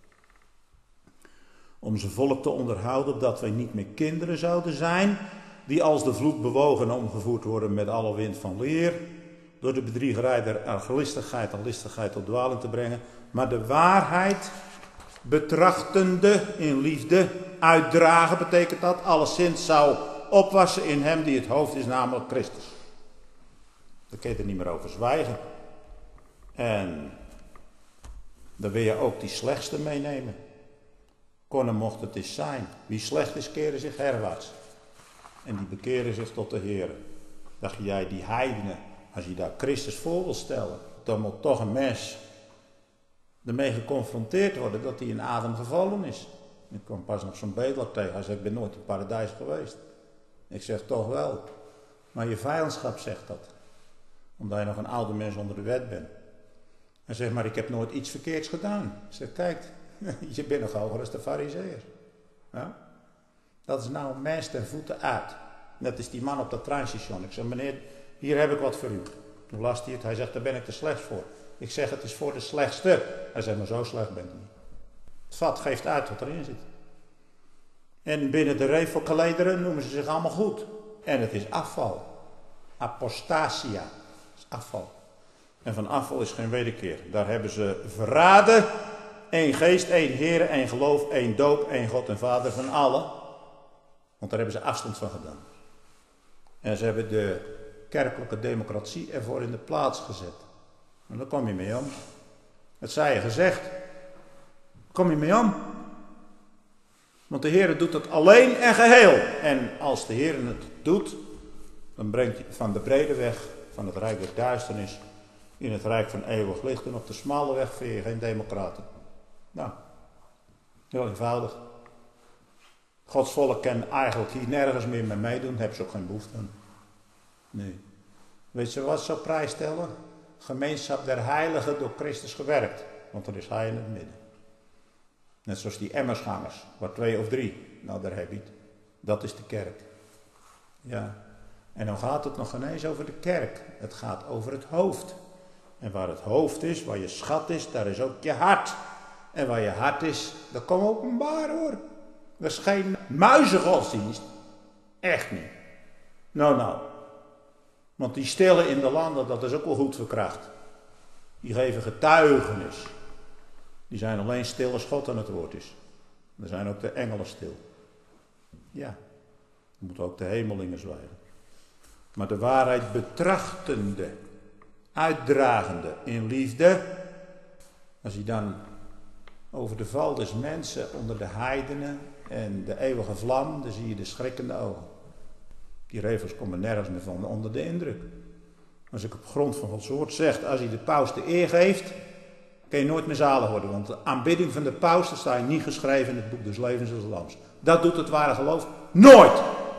Om zijn volk te onderhouden, dat wij niet meer kinderen zouden zijn, die als de vloed bewogen en omgevoerd worden met alle wind van leer, door de bedriegerij der arglistigheid en listigheid tot dwaling te brengen, maar de waarheid betrachtende in liefde, uitdragen betekent dat, alleszins zou opwassen in hem die het hoofd is, namelijk Christus. Daar kun je er niet meer over zwijgen. En dan wil je ook die slechtste meenemen. Konnen mocht het eens zijn. Wie slecht is, keren zich herwaarts. En die bekeren zich tot de Heer. Dacht jij, die heidenen, als je daar Christus voor wil stellen, dan moet toch een mens ermee geconfronteerd worden dat hij in Adam gevallen is. Ik kwam pas nog zo'n bedelaar tegen. Hij zei, ik ben nooit in het paradijs geweest. Ik zeg, toch wel. Maar je vijandschap zegt dat. Omdat je nog een oude mens onder de wet bent. Hij zegt, maar ik heb nooit iets verkeerds gedaan. Ik zeg, kijk, je bent nog hoger als de farizeeër. Ja? Dat is nou een mens ten voeten uit. Net als die man op dat treinstation. Ik zeg, meneer, hier heb ik wat voor u. Toen las hij het. Hij zegt, daar ben ik te slecht voor. Ik zeg, het is voor de slechtste. Hij zegt, maar zo slecht bent u niet. Het vat geeft uit wat erin zit. En binnen de revelkalederen noemen ze zich allemaal goed. En het is afval. Apostasia. Dat is afval. En van afval is geen wederkeer. Daar hebben ze verraden. Eén geest, één Heer, één geloof, één doop, één God en Vader van allen. Want daar hebben ze afstand van gedaan. En ze hebben de kerkelijke democratie ervoor in de plaats gezet. En daar kom je mee om. Het zij je gezegd. Kom je mee om. Want de Heer doet het alleen en geheel. En als de Heer het doet, dan brengt je van de brede weg van het rijk der duisternis in het rijk van eeuwig licht. En op de smalle weg vind je geen democraten. Nou, heel eenvoudig. Gods volk kan eigenlijk hier nergens meer mee meedoen. Daar hebben ze ook geen behoefte aan. Nee. Weet je wat ze op prijs stellen? Gemeenschap der heiligen door Christus gewerkt. Want er is hij in het midden. Net zoals die emmersgangers, waar twee of drie. Nou, daar heb je het. Dat is de kerk. Ja. En dan gaat het nog ineens over de kerk. Het gaat over het hoofd. En waar het hoofd is, waar je schat is, daar is ook je hart. En waar je hart is, dat kan openbaar hoor. Dat is geen muizengodsdienst. Echt niet. Nou, nou. Want die stille in de landen, dat is ook wel goed verkracht. Die geven getuigenis. Die zijn alleen stil als God aan het woord is. Er zijn ook de engelen stil. Ja. Dan moeten ook de hemelingen zwijgen. Maar de waarheid betrachtende, uitdragende in liefde. Als hij dan over de val des mensen onder de heidenen en de eeuwige vlam, dan zie je de schrikkende ogen. Die regels komen nergens meer van onder de indruk. Als ik op grond van Gods woord zeg, als hij de paus de eer geeft, kun je nooit meer zalig worden. Want de aanbidding van de paus, dat staat niet geschreven in het boek des levens des lams. Dat doet het ware geloof nooit.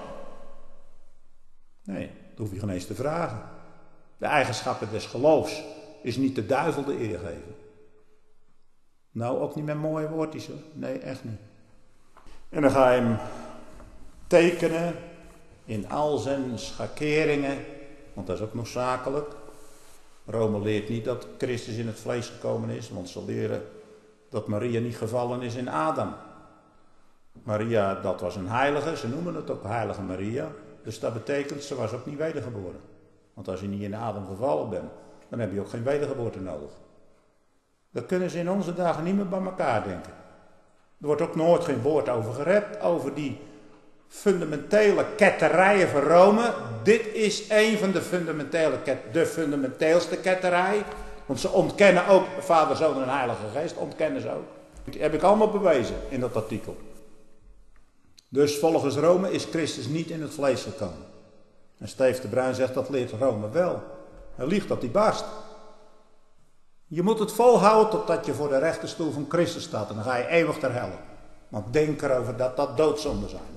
Nee, dat hoef je geen eens te vragen. De eigenschappen des geloofs is niet de duivel de eer geven. Nou, ook niet met mooie woordjes hoor. Nee, echt niet. En dan ga je hem tekenen in al zijn schakeringen, want dat is ook noodzakelijk. Rome leert niet dat Christus in het vlees gekomen is, want ze leren dat Maria niet gevallen is in Adam. Maria, dat was een heilige, ze noemen het ook heilige Maria. Dus dat betekent, ze was ook niet wedergeboren. Want als je niet in Adam gevallen bent, dan heb je ook geen wedergeboorte nodig. Dat kunnen ze in onze dagen niet meer bij elkaar denken. Er wordt ook nooit geen woord over gerept, over die fundamentele ketterijen van Rome. Dit is een van de fundamentele, de fundamenteelste ketterij. Want ze ontkennen ook Vader, Zoon en Heilige Geest, ontkennen ze ook. Dat heb ik allemaal bewezen in dat artikel. Dus volgens Rome is Christus niet in het vlees gekomen. En Steef de Bruin zegt dat leert Rome wel. Hij liegt dat hij barst. Je moet het volhouden totdat je voor de rechterstoel van Christus staat. En dan ga je eeuwig ter helle. Want denk erover dat dat doodzonden zijn.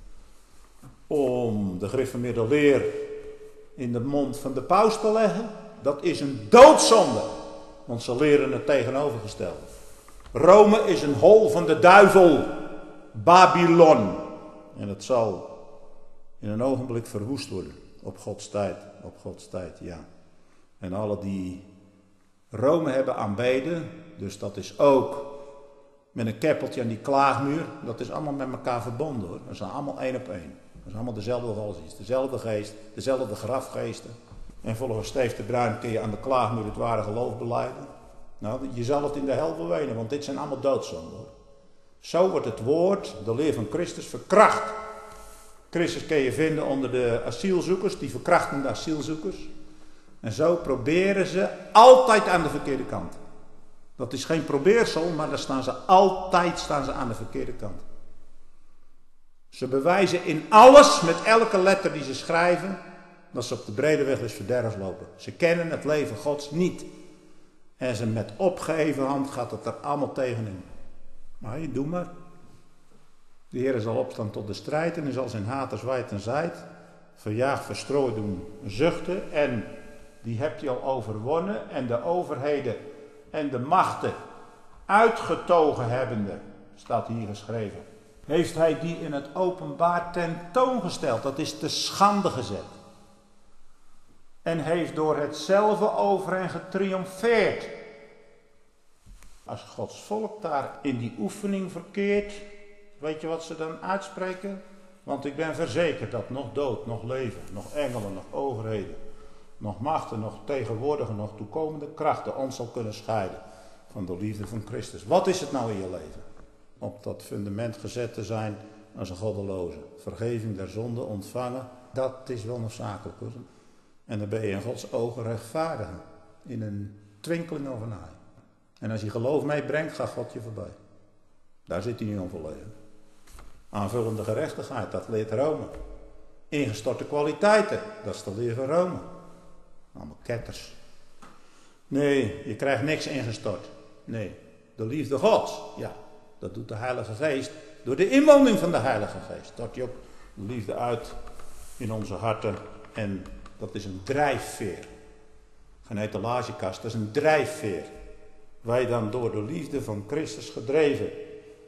Om de gereformeerde leer in de mond van de paus te leggen, dat is een doodzonde. Want ze leren het tegenovergestelde. Rome is een hol van de duivel. Babylon. En het zal in een ogenblik verwoest worden. Op Gods tijd. Op Gods tijd, ja. En alle die Rome hebben aanbeden, dus dat is ook met een keppeltje aan die klaagmuur, dat is allemaal met elkaar verbonden hoor. Dat is allemaal één op één. Dat is allemaal dezelfde godsdienst, dezelfde geest, dezelfde grafgeesten. En volgens Steef de Bruin kun je aan de klaagmuur het ware geloof belijden. Nou, je zal het in de hel bewenen, want dit zijn allemaal doodzonden hoor. Zo wordt het woord, de leer van Christus, verkracht. Christus kun je vinden onder de asielzoekers, die verkrachtende asielzoekers. En zo proberen ze altijd aan de verkeerde kant. Dat is geen probeersel, maar daar staan ze altijd staan ze aan de verkeerde kant. Ze bewijzen in alles, met elke letter die ze schrijven, dat ze op de brede weg des verderfs lopen. Ze kennen het leven Gods niet. En ze met opgeheven hand gaat het er allemaal tegenin. Maar je doe maar. De Heer zal opstaan tot de strijd en hij zal zijn haters wijd en zijd, verjaagd, verstrooid doen, zuchten. En die hebt hij al overwonnen. En de overheden en de machten uitgetogen hebbende, staat hier geschreven, heeft hij die in het openbaar tentoongesteld. Dat is te schande gezet. En heeft door hetzelfde over hen getriomfeerd. Als Gods volk daar in die oefening verkeert, weet je wat ze dan uitspreken? Want ik ben verzekerd dat nog dood, nog leven, nog engelen, nog overheden, nog machten, nog tegenwoordige, nog toekomende krachten ons zal kunnen scheiden van de liefde van Christus. Wat is het nou in je leven? Op dat fundament gezet te zijn als een goddeloze. Vergeving der zonde ontvangen, dat is wel noodzakelijk hoor. En dan ben je in Gods ogen rechtvaardig. In een twinkeling of een eye. En als je geloof meebrengt, gaat God je voorbij. Daar zit hij niet onvolledig. Aanvullende gerechtigheid, dat leert Rome. Ingestorte kwaliteiten, dat is de leer van Rome. Allemaal ketters. Nee, je krijgt niks ingestort. Nee, de liefde Gods, ja, dat doet de Heilige Geest. Door de inwoning van de Heilige Geest. Stort je ook de liefde uit in onze harten. En dat is een drijfveer. Geen etalagekast, dat is een drijfveer. Wij dan door de liefde van Christus gedreven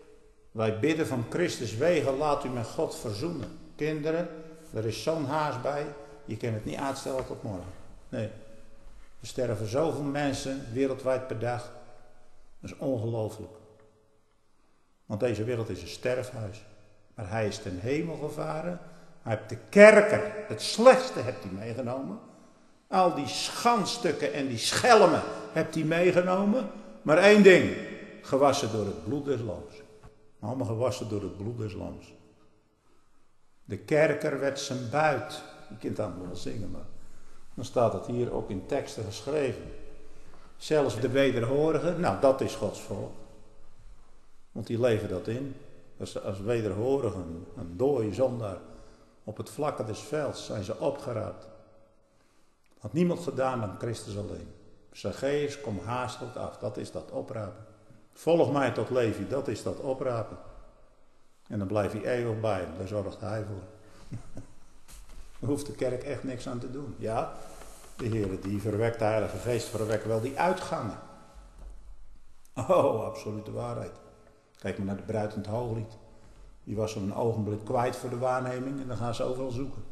Wij bidden van Christus wegen, laat u met God verzoenen. Kinderen, er is zo'n haast bij, je kan het niet uitstellen tot morgen. Nee, er sterven zoveel mensen wereldwijd per dag. Dat is ongelooflijk. Want deze wereld is een sterfhuis. Maar hij is ten hemel gevaren. Hij heeft de kerker, het slechtste hebt hij meegenomen. Al die schandstukken en die schelmen hebt hij meegenomen. Maar één ding, gewassen door het bloed des lams. Allemaal gewassen door het bloed des lams. De kerker werd zijn buit. Je kunt het allemaal wel zingen, maar dan staat het hier ook in teksten geschreven. Zelfs de wederhorigen, nou dat is Gods volk. Want die leven dat in. Als, als wederhorigen, een dooie zondaar, op het vlakke des velds zijn ze opgeraapt. Had niemand gedaan dan Christus alleen. Zacchaeus, kom haastelijk af, dat is dat oprapen. Volg mij tot Levi, dat is dat oprapen. En dan blijf je eeuwig bij hem, daar zorgt hij voor. Daar hoeft de kerk echt niks aan te doen. Ja, de Heer die verwekt, de Heilige Geest verwekt wel die uitgangen. Oh, absolute waarheid. Kijk maar naar de bruid in het Hooglied. Die was zo'n ogenblik kwijt voor de waarneming en dan gaan ze overal zoeken.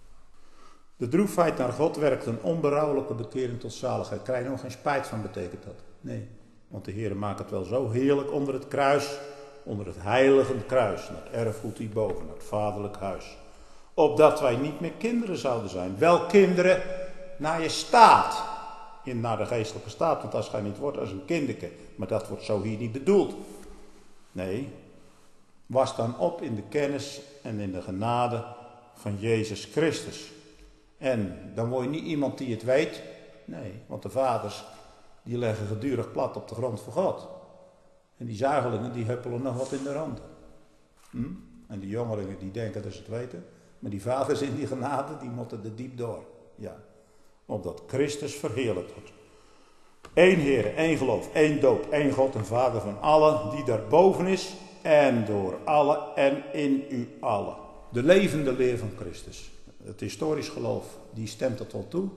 De droefheid naar God werkt een onberouwelijke bekering tot zaligheid. Krijg je nog geen spijt van, betekent dat? Nee, want de Heer maakt het wel zo heerlijk onder het kruis, onder het heilige kruis, naar het erfgoed hierboven, naar het vaderlijk huis. Opdat wij niet meer kinderen zouden zijn. Wel kinderen naar je staat, in, naar de geestelijke staat, want als gij niet wordt als een kinderke, maar dat wordt zo hier niet bedoeld. Nee, was dan op in de kennis en in de genade van Jezus Christus. En dan word je niet iemand die het weet. Nee, want de vaders die leggen gedurig plat op de grond voor God. En die zuigelingen die huppelen nog wat in de rand. Hm? En die jongelingen die denken dat ze het weten. Maar die vaders in die genade die moeten er diep door. Ja, opdat Christus verheerlijkt wordt. Eén Heer, één geloof, één doop, één God en Vader van allen die daarboven is. En door allen en in u allen. De levende leer van Christus. Het historisch geloof, die stemt het wel toe.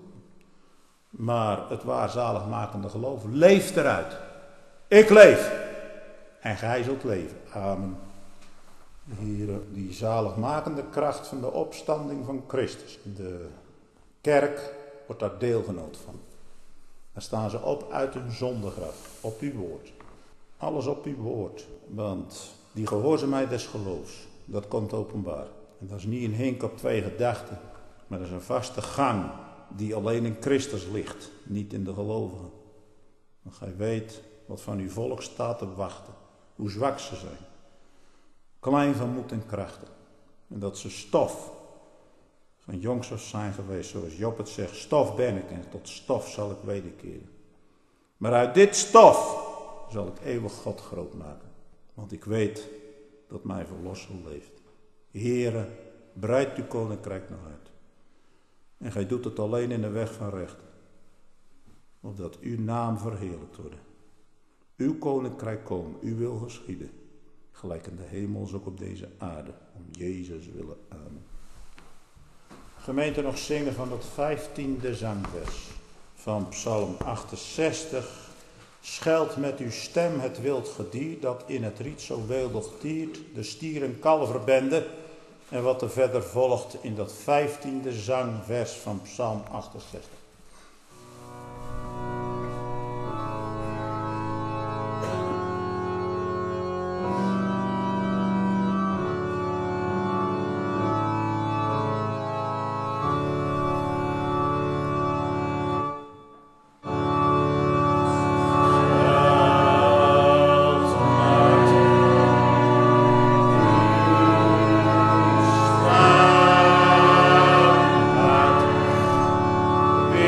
Maar het waar zaligmakende geloof leeft eruit. Ik leef. En gij zult leven. Amen. Hier die zaligmakende kracht van de opstanding van Christus. De kerk wordt daar deelgenoot van. Daar staan ze op uit hun zondegraf. Op uw woord. Alles op uw woord. Want die gehoorzaamheid des geloofs, dat komt openbaar. En dat is niet een hink op twee gedachten. Maar dat is een vaste gang die alleen in Christus ligt. Niet in de gelovigen. Want gij weet wat van uw volk staat te wachten. Hoe zwak ze zijn. Klein van moed en krachten. En dat ze stof van jongs af zijn geweest. Zoals Job het zegt. Stof ben ik en tot stof zal ik wederkeren. Maar uit dit stof zal ik eeuwig God groot maken. Want ik weet dat mijn verlosser leeft. Heere, breid uw koninkrijk nog uit. En gij doet het alleen in de weg van rechten. Opdat uw naam verheerlijkt wordt. Uw koninkrijk komen, uw wil geschieden. Gelijk in de hemels ook op deze aarde. Om Jezus willen. Amen. Gemeente nog zingen van dat vijftiende zangvers. Van Psalm achtenzestig. Scheld met uw stem het wild gedier dat in het riet zo weeldig tiert. De stier- en kalverbende. En wat er verder volgt in dat vijftiende zangvers van Psalm achtenzestig. We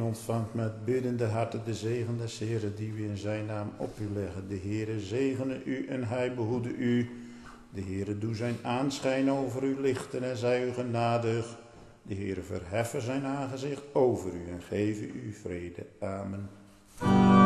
ontvangt met biddende harten de zegen des Heeren die we in zijn naam op u leggen. De Heere zegene u en hij behoede u. De Heere doe zijn aanschijn over u lichten en zij u genadig. De Heere verheffen zijn aangezicht over u en geven u vrede. Amen.